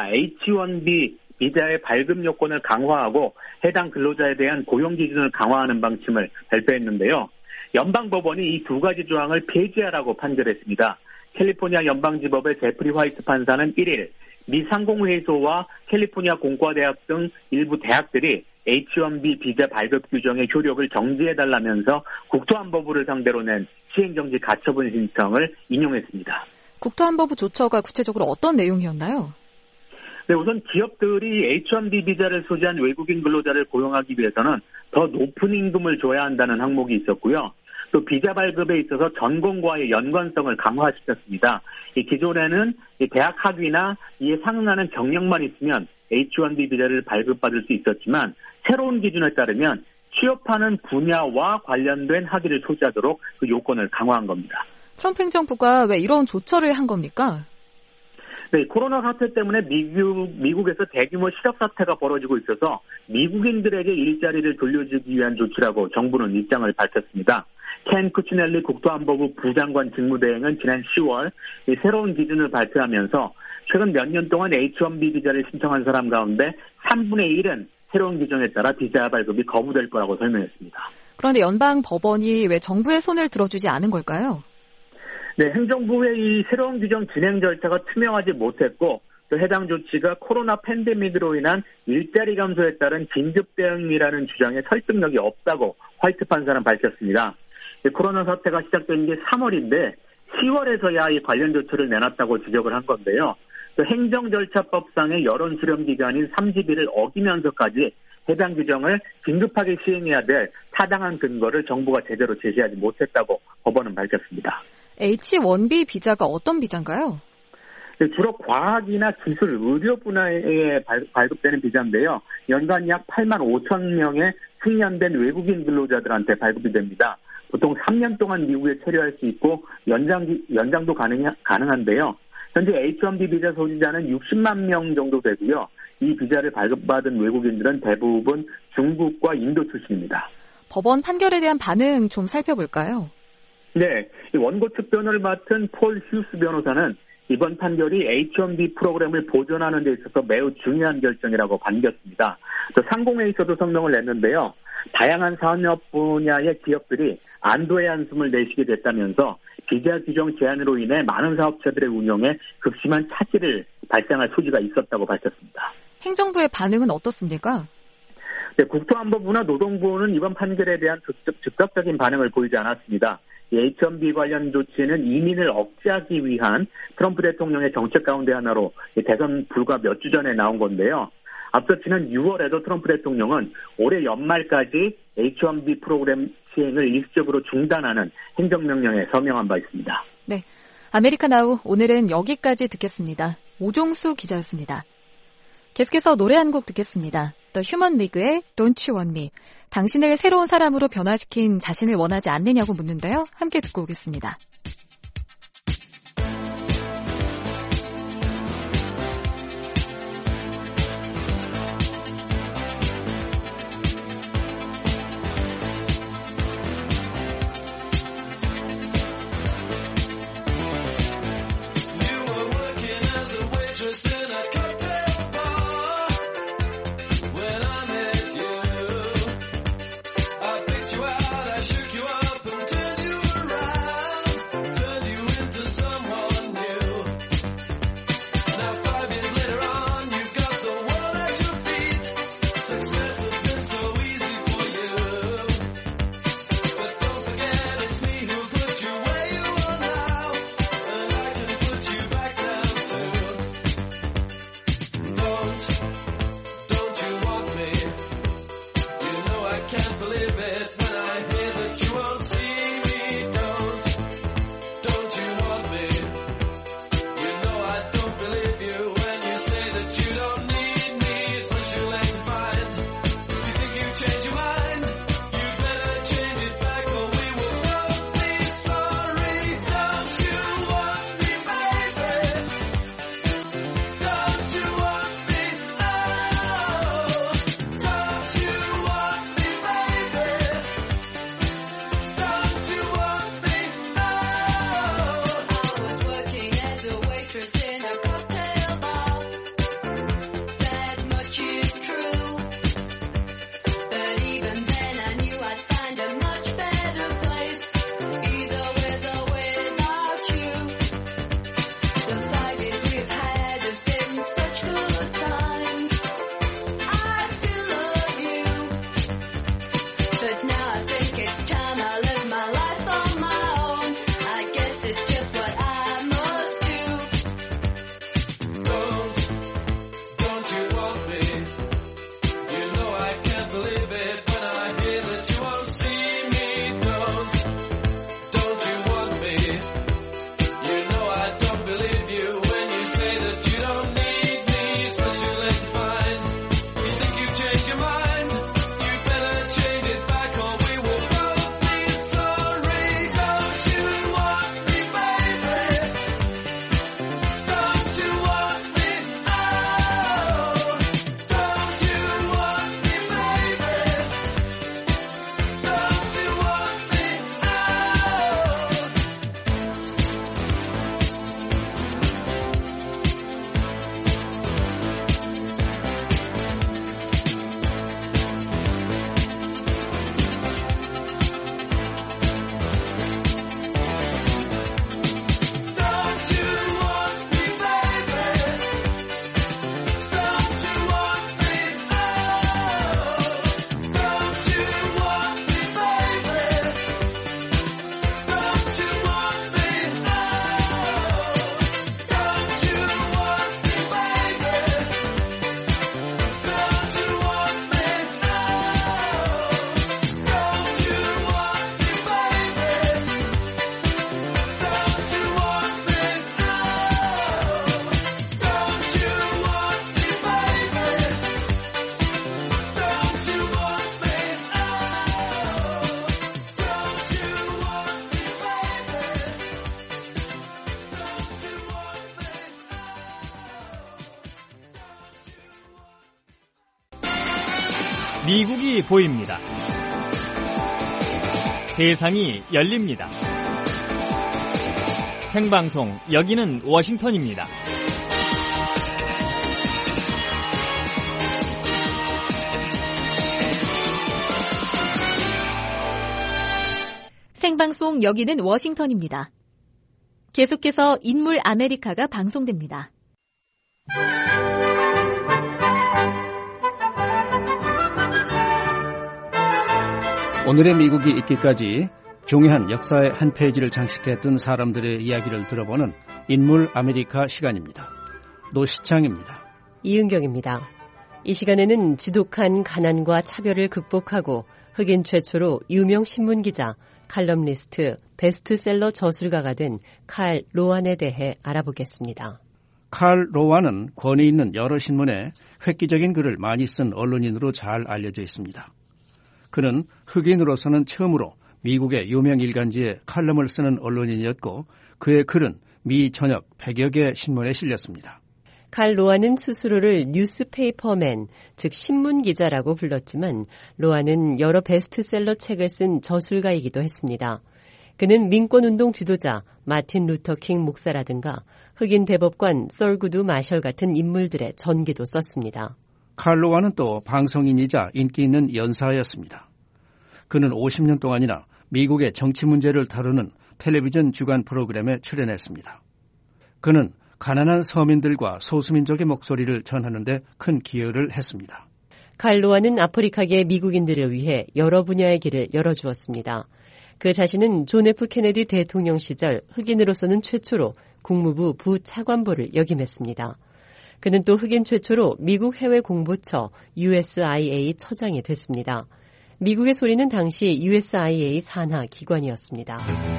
H-1B 비자의 발급 요건을 강화하고 해당 근로자에 대한 고용 기준을 강화하는 방침을 발표했는데요. 연방법원이 이 두 가지 조항을 폐지하라고 판결했습니다. 캘리포니아 연방지법의 제프리 화이트 판사는 1일 미 상공회의소와 캘리포니아 공과대학 등 일부 대학들이 H-1B 비자 발급 규정의 효력을 정지해달라면서 국토안보부를 상대로 낸 시행정지 가처분 신청을 인용했습니다. 국토안보부 조처가 구체적으로 어떤 내용이었나요? 네, 우선 기업들이 H-1B 비자를 소지한 외국인 근로자를 고용하기 위해서는 더 높은 임금을 줘야 한다는 항목이 있었고요. 또 비자 발급에 있어서 전공과의 연관성을 강화시켰습니다. 이 기존에는 대학 학위나 이에 상응하는 경력만 있으면 H-1B 비자를 발급받을 수 있었지만 새로운 기준에 따르면 취업하는 분야와 관련된 학위를 소지하도록 그 요건을 강화한 겁니다. 트럼프 행정부가 왜 이런 조처를 한 겁니까? 네, 코로나 사태 때문에 미국에서 대규모 실업 사태가 벌어지고 있어서 미국인들에게 일자리를 돌려주기 위한 조치라고 정부는 입장을 밝혔습니다. 켄 쿠치넬리 국토안보부 부장관 직무대행은 지난 10월 새로운 기준을 발표하면서 최근 몇 년 동안 H-1B 비자를 신청한 사람 가운데 3분의 1은 새로운 규정에 따라 비자 발급이 거부될 거라고 설명했습니다. 그런데 연방 법원이 왜 정부의 손을 들어주지 않은 걸까요? 네, 행정부의 이 새로운 규정 진행 절차가 투명하지 못했고 또 해당 조치가 코로나 팬데믹으로 인한 일자리 감소에 따른 긴급 대응이라는 주장에 설득력이 없다고 화이트 판사는 밝혔습니다. 코로나 사태가 시작된 게 3월인데 10월에서야 이 관련 조처를 내놨다고 지적을 한 건데요. 또 행정절차법상의 여론 수렴 기간인 30일을 어기면서까지 해당 규정을 긴급하게 시행해야 될 타당한 근거를 정부가 제대로 제시하지 못했다고 법원은 밝혔습니다. H-1B 비자가 어떤 비자인가요? 주로 과학이나 기술, 의료 분야에 발급되는 비자인데요. 연간 약 8만 5천 명의 숙련된 외국인 근로자들한테 발급이 됩니다. 보통 3년 동안 미국에 체류할 수 있고 연장도 가능한데요. 현재 H-1B 비자 소지자는 60만 명 정도 되고요. 이 비자를 발급받은 외국인들은 대부분 중국과 인도 출신입니다. 법원 판결에 대한 반응 좀 살펴볼까요? 네, 원고 측 변호를 맡은 폴 휴스 변호사는 이번 판결이 H-1B 프로그램을 보존하는 데 있어서 매우 중요한 결정이라고 반겼습니다. 또 상공회의소도 성명을 냈는데요. 다양한 산업 분야의 기업들이 안도의 한숨을 내쉬게 됐다면서 비자 규정 제한으로 인해 많은 사업체들의 운영에 극심한 차질을 발생할 소지가 있었다고 밝혔습니다. 행정부의 반응은 어떻습니까? 네, 국토안보부나 노동부는 이번 판결에 대한 즉각적인 반응을 보이지 않았습니다. H-1B 관련 조치는 이민을 억제하기 위한 트럼프 대통령의 정책 가운데 하나로 대선 불과 몇 주 전에 나온 건데요. 앞서 지난 6월에도 트럼프 대통령은 올해 연말까지 H-1B 프로그램 시행을 일시적으로 중단하는 행정명령에 서명한 바 있습니다. 네, 아메리카나우 오늘은 여기까지 듣겠습니다. 오종수 기자였습니다. 계속해서 노래 한 곡 듣겠습니다. The Human League의 Don't You Want Me. 당신을 새로운 사람으로 변화시킨 자신을 원하지 않느냐고 묻는데요. 함께 듣고 오겠습니다. 미국이 보입니다. 세상이 열립니다. 생방송, 여기는 워싱턴입니다. 생방송, 여기는 워싱턴입니다. 계속해서 인물 아메리카가 방송됩니다. 오늘의 미국이 있기까지 중요한 역사의 한 페이지를 장식했던 사람들의 이야기를 들어보는 인물 아메리카 시간입니다. 노시창입니다. 이은경입니다. 이 시간에는 지독한 가난과 차별을 극복하고 흑인 최초로 유명 신문기자, 칼럼니스트, 베스트셀러 저술가가 된 칼 로완에 대해 알아보겠습니다. 칼 로완은 권위 있는 여러 신문에 획기적인 글을 많이 쓴 언론인으로 잘 알려져 있습니다. 그는 흑인으로서는 처음으로 미국의 유명 일간지에 칼럼을 쓰는 언론인이었고 그의 글은 미 전역 100여 개 신문에 실렸습니다. 칼 로완은 스스로를 뉴스페이퍼맨, 즉 신문기자라고 불렀지만 로완은 여러 베스트셀러 책을 쓴 저술가이기도 했습니다. 그는 민권운동 지도자 마틴 루터킹 목사라든가 흑인 대법관 썰구두 마셜 같은 인물들의 전기도 썼습니다. 칼 로완은 또 방송인이자 인기 있는 연사였습니다. 그는 50년 동안이나 미국의 정치 문제를 다루는 텔레비전 주간 프로그램에 출연했습니다. 그는 가난한 서민들과 소수민족의 목소리를 전하는 데 큰 기여를 했습니다. 칼 로완은 아프리카계 미국인들을 위해 여러 분야의 길을 열어주었습니다. 그 자신은 존 F 케네디 대통령 시절 흑인으로서는 최초로 국무부 부차관보를 역임했습니다. 그는 또 흑인 최초로 미국 해외공보처 USIA 처장이 됐습니다. 미국의 소리는 당시 USIA 산하 기관이었습니다.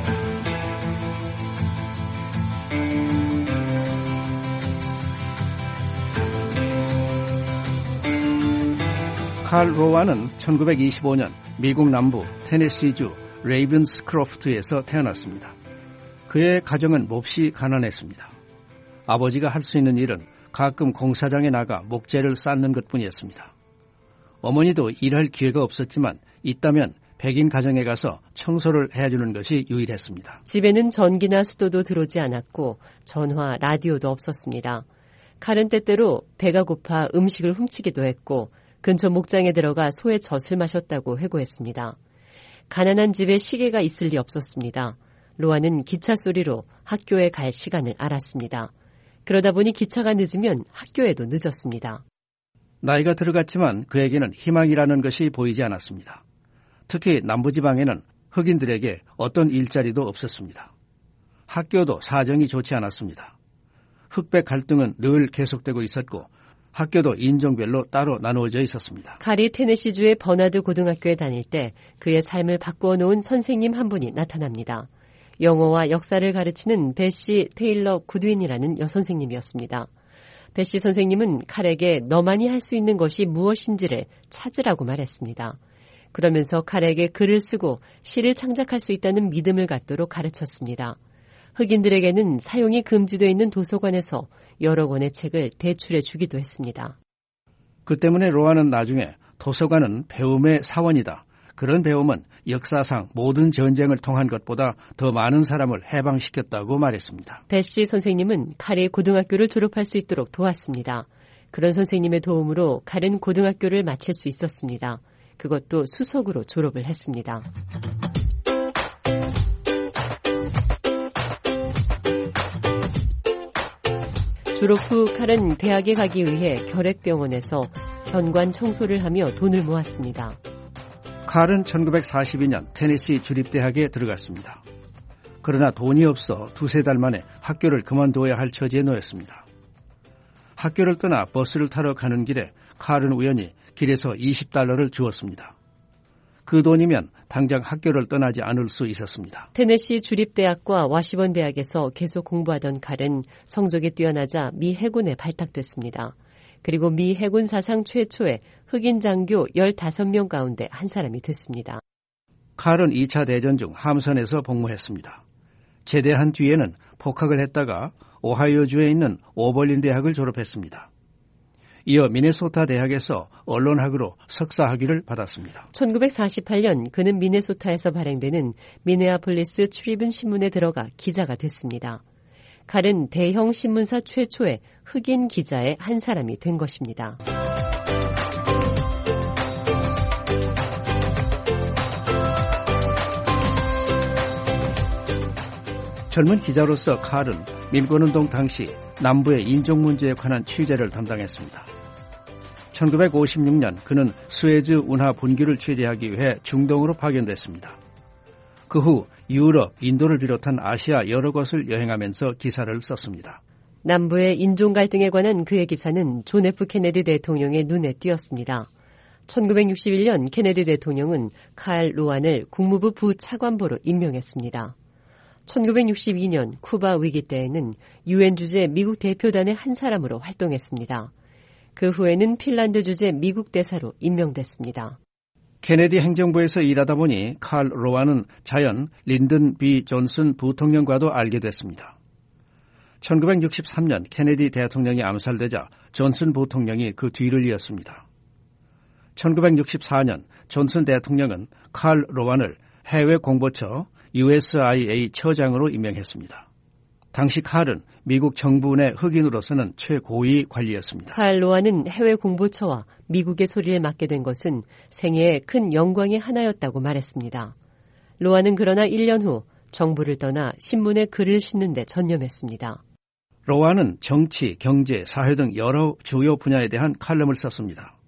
칼 로완은 1925년 미국 남부 테네시주 레이븐스크로프트에서 태어났습니다. 그의 가정은 몹시 가난했습니다. 아버지가 할 수 있는 일은 가끔 공사장에 나가 목재를 쌓는 것뿐이었습니다. 어머니도 일할 기회가 없었지만 있다면 백인 가정에 가서 청소를 해주는 것이 유일했습니다. 집에는 전기나 수도도 들어오지 않았고 전화, 라디오도 없었습니다. 칼은 때때로 배가 고파 음식을 훔치기도 했고 근처 목장에 들어가 소의 젖을 마셨다고 회고했습니다. 가난한 집에 시계가 있을 리 없었습니다. 로완은 기차 소리로 학교에 갈 시간을 알았습니다. 그러다 보니 기차가 늦으면 학교에도 늦었습니다. 나이가 들어갔지만 그에게는 희망이라는 것이 보이지 않았습니다. 특히 남부지방에는 흑인들에게 어떤 일자리도 없었습니다. 학교도 사정이 좋지 않았습니다. 흑백 갈등은 늘 계속되고 있었고 학교도 인종별로 따로 나누어져 있었습니다. 칼이 테네시주의 버나드 고등학교에 다닐 때 그의 삶을 바꾸어 놓은 선생님 한 분이 나타납니다. 영어와 역사를 가르치는 베시 테일러 구드윈이라는 여선생님이었습니다. 베시 선생님은 칼에게 너만이 할 수 있는 것이 무엇인지를 찾으라고 말했습니다. 그러면서 칼에게 글을 쓰고 시를 창작할 수 있다는 믿음을 갖도록 가르쳤습니다. 흑인들에게는 사용이 금지되어 있는 도서관에서 여러 권의 책을 대출해 주기도 했습니다. 그 때문에 로완은 나중에 도서관은 배움의 사원이다. 그런 배움은 역사상 모든 전쟁을 통한 것보다 더 많은 사람을 해방시켰다고 말했습니다. 베시 선생님은 칼이 고등학교를 졸업할 수 있도록 도왔습니다. 그런 선생님의 도움으로 칼은 고등학교를 마칠 수 있었습니다. 그것도 수석으로 졸업을 했습니다. 졸업 후 칼은 대학에 가기 위해 결핵병원에서 현관 청소를 하며 돈을 모았습니다. 칼은 1942년 테네시 주립대학에 들어갔습니다. 그러나 돈이 없어 두세 달 만에 학교를 그만둬야 할 처지에 놓였습니다. 학교를 떠나 버스를 타러 가는 길에 칼은 우연히 길에서 $20를 주었습니다. 그 돈이면 당장 학교를 떠나지 않을 수 있었습니다. 테네시 주립대학과 와시번 대학에서 계속 공부하던 칼은 성적이 뛰어나자 미 해군에 발탁됐습니다. 그리고 미 해군 사상 최초의 흑인 장교 15명 가운데 한 사람이 됐습니다. 칼은 2차 대전 중 함선에서 복무했습니다. 제대한 뒤에는 복학을 했다가 오하이오주에 있는 오벌린 대학을 졸업했습니다. 이어 미네소타 대학에서 언론학으로 석사학위를 받았습니다. 1948년 그는 미네소타에서 발행되는 미네아폴리스 트리뷴 신문에 들어가 기자가 됐습니다. 칼은 대형 신문사 최초의 흑인 기자의 한 사람이 된 것입니다. 젊은 기자로서 칼은 민권운동 당시 남부의 인종 문제에 관한 취재를 담당했습니다. 1956년 그는 수에즈 운하 분기를 취재하기 위해 중동으로 파견됐습니다. 그 후 유럽, 인도를 비롯한 아시아 여러 곳을 여행하면서 기사를 썼습니다. 남부의 인종 갈등에 관한 그의 기사는 존 F 케네디 대통령의 눈에 띄었습니다. 1961년 케네디 대통령은 칼 로완을 국무부 부차관보로 임명했습니다. 1962년 쿠바 위기 때에는 유엔 주재 미국 대표단의 한 사람으로 활동했습니다. 그 후에는 핀란드 주재 미국 대사로 임명됐습니다. 케네디 행정부에서 일하다 보니 칼 로완은 자연 린든 B 존슨 부통령과도 알게 됐습니다. 1963년 케네디 대통령이 암살되자 존슨 부통령이 그 뒤를 이었습니다. 1964년 존슨 대통령은 칼 로완을 해외 공보처 USIA 처장으로 임명했습니다. 당시 칼은 미국 정부 내 흑인으로서는 최고위 관리였습니다. 칼 로완은 해외 공보처와 미국의 소리를 맡게 된 것은 생애의 큰 영광의 하나였다고 말했습니다. 로완은 그러나 1년 후 정부를 떠나 신문에 글을 싣는 데 전념했습니다. 로완은 정치, 경제, 사회 등 여러 주요 분야에 대한 칼럼을 썼습니다.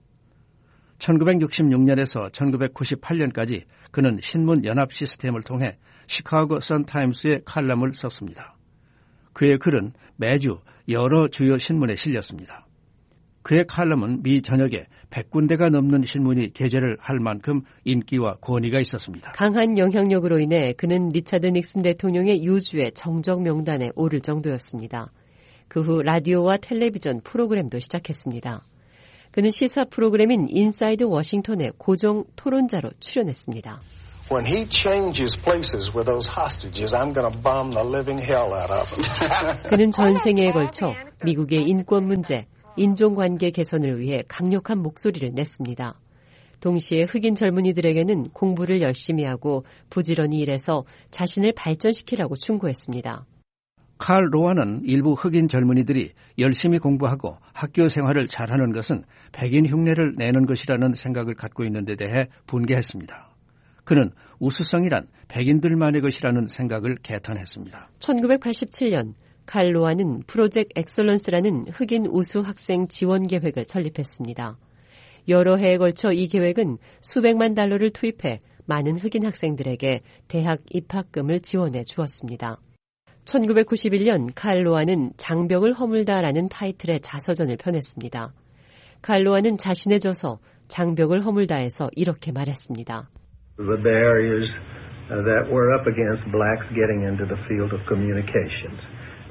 1966년에서 1998년까지 그는 신문 연합 시스템을 통해 시카고 선타임스의 칼럼을 썼습니다. 그의 글은 매주 여러 주요 신문에 실렸습니다. 그의 칼럼은 미 전역에 100군데가 넘는 신문이 게재를 할 만큼 인기와 권위가 있었습니다. 강한 영향력으로 인해 그는 리차드 닉슨 대통령의 요주의 정적 명단에 오를 정도였습니다. 그 후 라디오와 텔레비전 프로그램도 시작했습니다. 그는 시사 프로그램인 인사이드 워싱턴의 고정 토론자로 출연했습니다. When he changes places with those hostages, I'm going to bomb the living hell out of him. 그는 전생애에 걸쳐 미국의 인권 문제, 인종관계 개선을 위해 강력한 목소리를 냈습니다. 동시에 흑인 젊은이들에게는 공부를 열심히 하고 부지런히 일해서 자신을 발전시키라고 충고했습니다. 칼 로완은 일부 흑인 젊은이들이 열심히 공부하고 학교 생활을 잘하는 것은 백인 흉내를 내는 것이라는 생각을 갖고 있는 데 대해 분개했습니다. 그는 우수성이란 백인들만의 것이라는 생각을 개탄했습니다. 1987년 칼 로완은 프로젝트 엑설런스라는 흑인 우수 학생 지원 계획을 설립했습니다. 여러 해에 걸쳐 이 계획은 수백만 달러를 투입해 많은 흑인 학생들에게 대학 입학금을 지원해 주었습니다. 1991년 칼 로완은 장벽을 허물다라는 타이틀의 자서전을 펴냈습니다. 칼 로완은 자신의 저서 장벽을 허물다에서 이렇게 말했습니다. The barriers that we're up against blacks getting into the field of communications.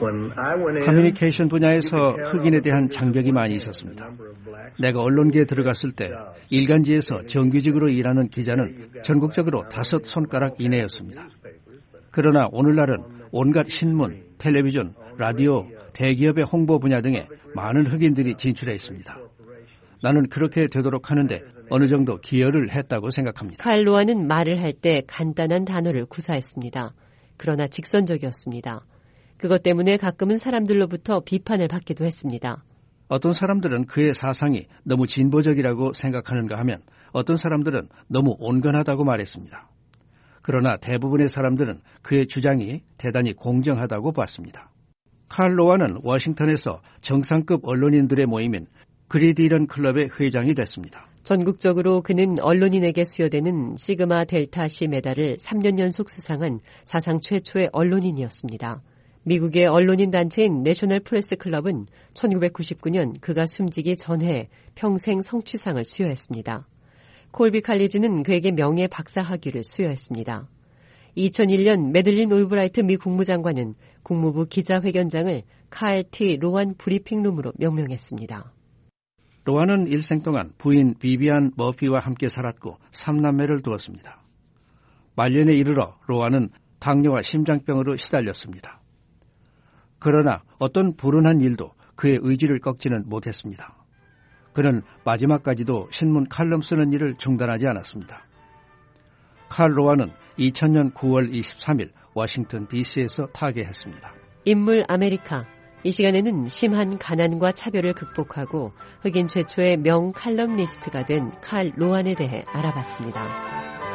커뮤니케이션 분야에서 흑인에 대한 장벽이 많이 있었습니다. 내가 언론계에 들어갔을 때 일간지에서 정규직으로 일하는 기자는 전국적으로 5손가락 이내였습니다. 그러나 오늘날은 온갖 신문, 텔레비전, 라디오, 대기업의 홍보 분야 등에 많은 흑인들이 진출해 있습니다. 나는 그렇게 되도록 하는데 어느 정도 기여를 했다고 생각합니다. 칼 로완은 말을 할 때 간단한 단어를 구사했습니다. 그러나 직선적이었습니다. 그것 때문에 가끔은 사람들로부터 비판을 받기도 했습니다. 어떤 사람들은 그의 사상이 너무 진보적이라고 생각하는가 하면 어떤 사람들은 너무 온건하다고 말했습니다. 그러나 대부분의 사람들은 그의 주장이 대단히 공정하다고 봤습니다. 칼 로완은 워싱턴에서 정상급 언론인들의 모임인 그리디런 클럽의 회장이 됐습니다. 전국적으로 그는 언론인에게 수여되는 시그마 델타 시 메달을 3년 연속 수상한 사상 최초의 언론인이었습니다. 미국의 언론인 단체인 내셔널 프레스 클럽은 1999년 그가 숨지기 전해 평생 성취상을 수여했습니다. 콜비 칼리지는 그에게 명예 박사 학위를 수여했습니다. 2001년 매들린 올브라이트 미 국무장관은 국무부 기자회견장을 칼 T 로완 브리핑룸으로 명명했습니다. 로완은 일생 동안 부인 비비안 머피와 함께 살았고 3남매를 두었습니다. 말년에 이르러 로완은 당뇨와 심장병으로 시달렸습니다. 그러나 어떤 불운한 일도 그의 의지를 꺾지는 못했습니다. 그는 마지막까지도 신문 칼럼 쓰는 일을 중단하지 않았습니다. 칼 로완은 2000년 9월 23일 워싱턴 DC에서 타계했습니다. 인물 아메리카. 이 시간에는 심한 가난과 차별을 극복하고 흑인 최초의 명 칼럼니스트가 된 칼 로완에 대해 알아봤습니다.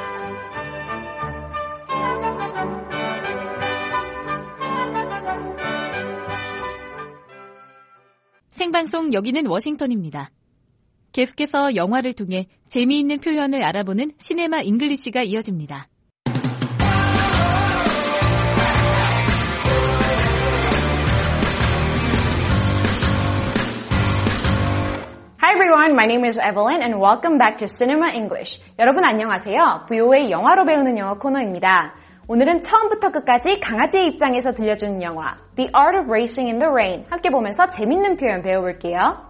생방송 여기는 워싱턴입니다. 계속해서 영화를 통해 재미있는 표현을 알아보는 시네마 잉글리시가 이어집니다. Hi everyone, my name is Evelyn and welcome back to Cinema English. 여러분 안녕하세요. VOA 영화로 배우는 영어 코너입니다. 오늘은 처음부터 끝까지 강아지의 입장에서 들려주는 영화 The Art of Racing in the Rain 함께 보면서 재밌는 표현 배워볼게요.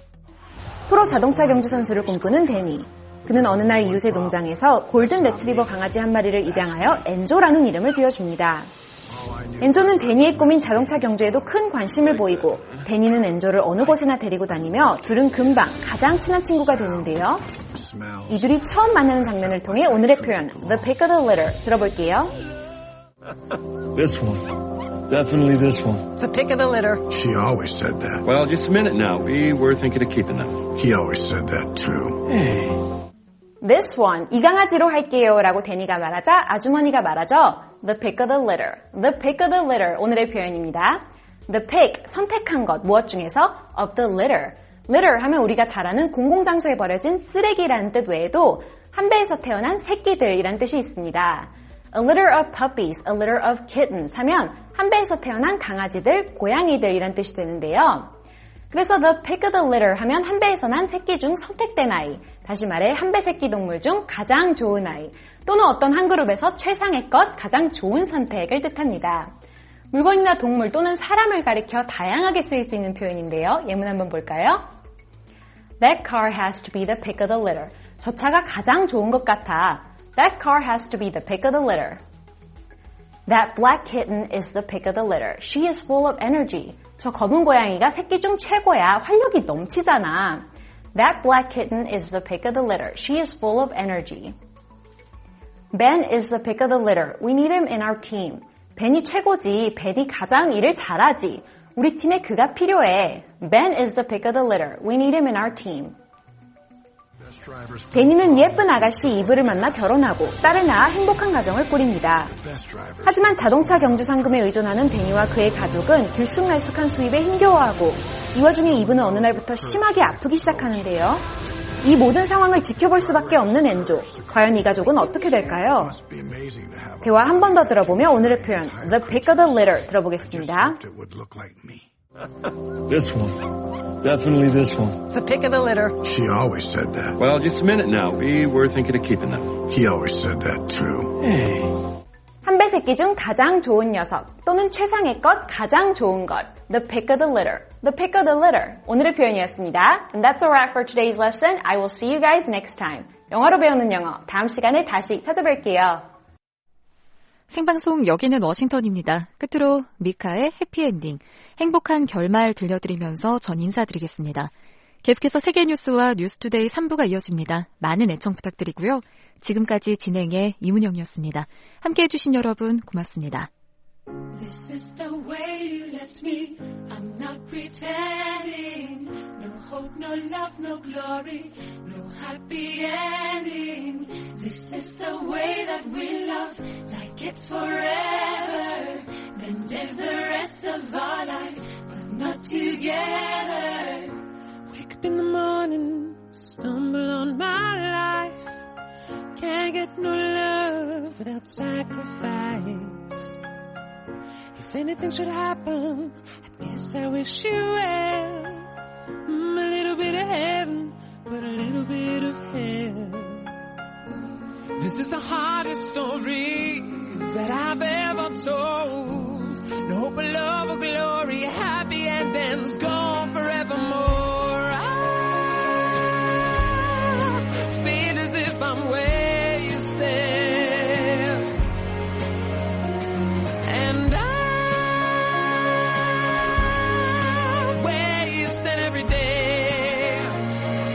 프로 자동차 경주 선수를 꿈꾸는 데니. 그는 어느 날 이웃의 농장에서 골든 레트리버 강아지 한 마리를 입양하여 엔조라는 이름을 지어줍니다. 엔조는 데니의 꿈인 자동차 경주에도 큰 관심을 보이고 데니는 엔조를 어느 곳에나 데리고 다니며 둘은 금방 가장 친한 친구가 되는데요. 이들이 처음 만나는 장면을 통해 오늘의 표현 The Pick of the Litter 들어볼게요. This one. Definitely this one. The pick of the litter. She always said that. Well, just a minute now. We were thinking of keeping them. He always said that too. Hey. This one. 이 강아지로 할게요 라고 데니가 말하자 아주머니가 말하죠. The pick of the litter. The pick of the litter. 오늘의 표현입니다. The pick. 선택한 것. 무엇 중에서? Of the litter. litter 하면 우리가 잘 아는 공공장소에 버려진 쓰레기라는 뜻 외에도 한 배에서 태어난 새끼들이란 뜻이 있습니다. A litter of puppies, a litter of kittens 하면 한 배에서 태어난 강아지들, 고양이들이란 뜻이 되는데요. 그래서 the pick of the litter 하면 한 배에서 난 새끼 중 선택된 아이, 다시 말해 한 배 새끼 동물 중 가장 좋은 아이, 또는 어떤 한 그룹에서 최상의 것, 가장 좋은 선택을 뜻합니다. 물건이나 동물 또는 사람을 가리켜 다양하게 쓰일 수 있는 표현인데요. 예문 한번 볼까요? That car has to be the pick of the litter. 저 차가 가장 좋은 것 같아. That car has to be the pick of the litter. That black kitten is the pick of the litter. She is full of energy. 저 검은 고양이가 새끼 중 최고야. 활력이 넘치잖아. That black kitten is the pick of the litter. She is full of energy. Ben is the pick of the litter. We need him in our team. 벤이 최고지. 벤이 가장 일을 잘하지. 우리 팀에 그가 필요해. Ben is the pick of the litter. We need him in our team. 데니는 예쁜 아가씨 이브를 만나 결혼하고 딸을 낳아 행복한 가정을 꾸립니다. 하지만 자동차 경주 상금에 의존하는 데니와 그의 가족은 들쑥날쑥한 수입에 힘겨워하고 이 와중에 이브는 어느 날부터 심하게 아프기 시작하는데요. 이 모든 상황을 지켜볼 수밖에 없는 엔조. 과연 이 가족은 어떻게 될까요? 대화 한 번 더 들어보며 오늘의 표현 The pick of the litter 들어보겠습니다. This one. Definitely this one. The pick of the litter. She always said that. Well, just a minute now. We were thinking of keeping them. He always said that too. Hey. 한 배 새끼 중 가장 좋은 녀석 또는 최상의 것, 가장 좋은 것. The pick of the litter. The pick of the litter. 오늘의 표현이었습니다. And that's a wrap for today's lesson. I will see you guys next time. 영어로 배우는 영어. 다음 시간에 다시 찾아뵐게요. 생방송 여기는 워싱턴입니다. 끝으로 미카의 해피엔딩, 행복한 결말 들려드리면서 전 인사드리겠습니다. 계속해서 세계뉴스와 뉴스투데이 3부가 이어집니다. 많은 애청 부탁드리고요. 지금까지 진행의 이문영이었습니다. 함께해 주신 여러분 고맙습니다. This is the way you left me. I'm not pretending. No hope, no love, no glory. No happy ending. This is the way that we love. Like it's forever. Then live the rest of our life. But not together. Wake up in the morning. Stumble on my life. Can't get no love without sacrifice. If anything should happen, I guess I wish you well. A little bit of heaven, but a little bit of hell. This is the hardest story that I've ever told. No hope of love or glory, happy endings gone forevermore. I feel as if I'm where you stand. And every day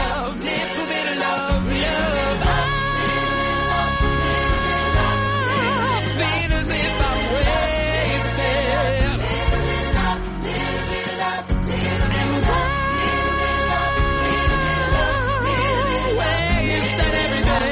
love, little bit of love, love. Feel as if I'm wasted. And wasted every day.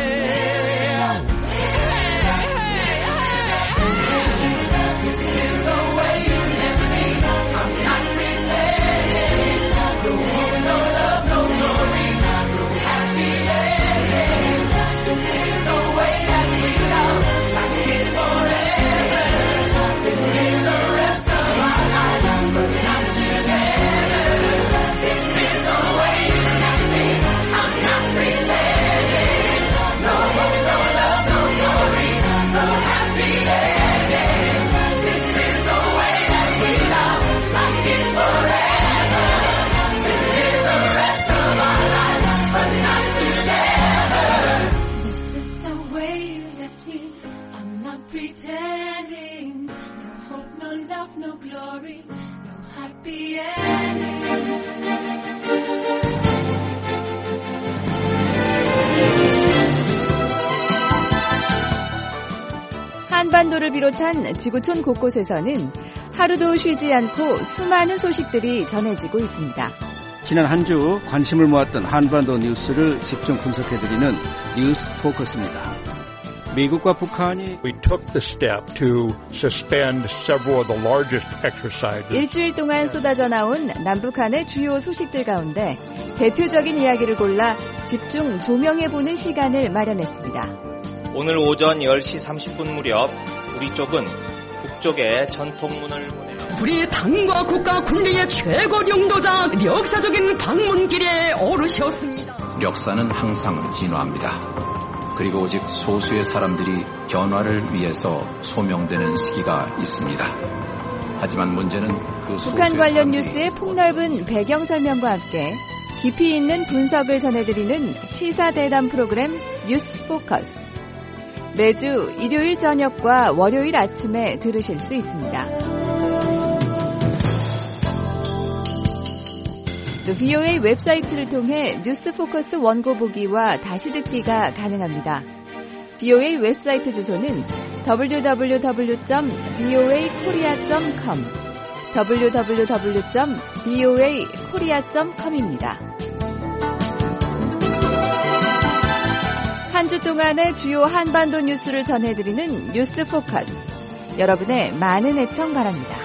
Pretending, no hope, no love, no glory, no happy ending. 한반도를 비롯한 지구촌 곳곳에서는 하루도 쉬지 않고 수많은 소식들이 전해지고 있습니다. 지난 한 주 관심을 모았던 한반도 뉴스를 집중 분석해드리는 뉴스 포커스입니다. 미국과 북한이 We took the step to suspend several of the largest exercises. 일주일 동안 쏟아져 나온 남북한의 주요 소식들 가운데 대표적인 이야기를 골라 집중 조명해보는 시간을 마련했습니다. 오늘 오전 10시 30분 무렵 우리 쪽은 북쪽에 전통문을 보내요. 우리 당과 국가 군리의 최고領導자 역사적인 방문길에 오르셨습니다. 역사는 항상 진화합니다. 그리고 오직 소수의 사람들이 변화를 위해서 소명되는 시기가 있습니다. 하지만 문제는 그 북한 관련 뉴스의 폭넓은 배경 설명과 함께 깊이 있는 분석을 전해드리는 시사대담 프로그램 뉴스 포커스. 매주 일요일 저녁과 월요일 아침에 들으실 수 있습니다. 또 VOA 웹사이트를 통해 뉴스 포커스 원고 보기와 다시 듣기가 가능합니다. VOA 웹사이트 주소는 www.voakorea.com www.voakorea.com입니다. 한 주 동안의 주요 한반도 뉴스를 전해드리는 뉴스 포커스. 여러분의 많은 애청 바랍니다.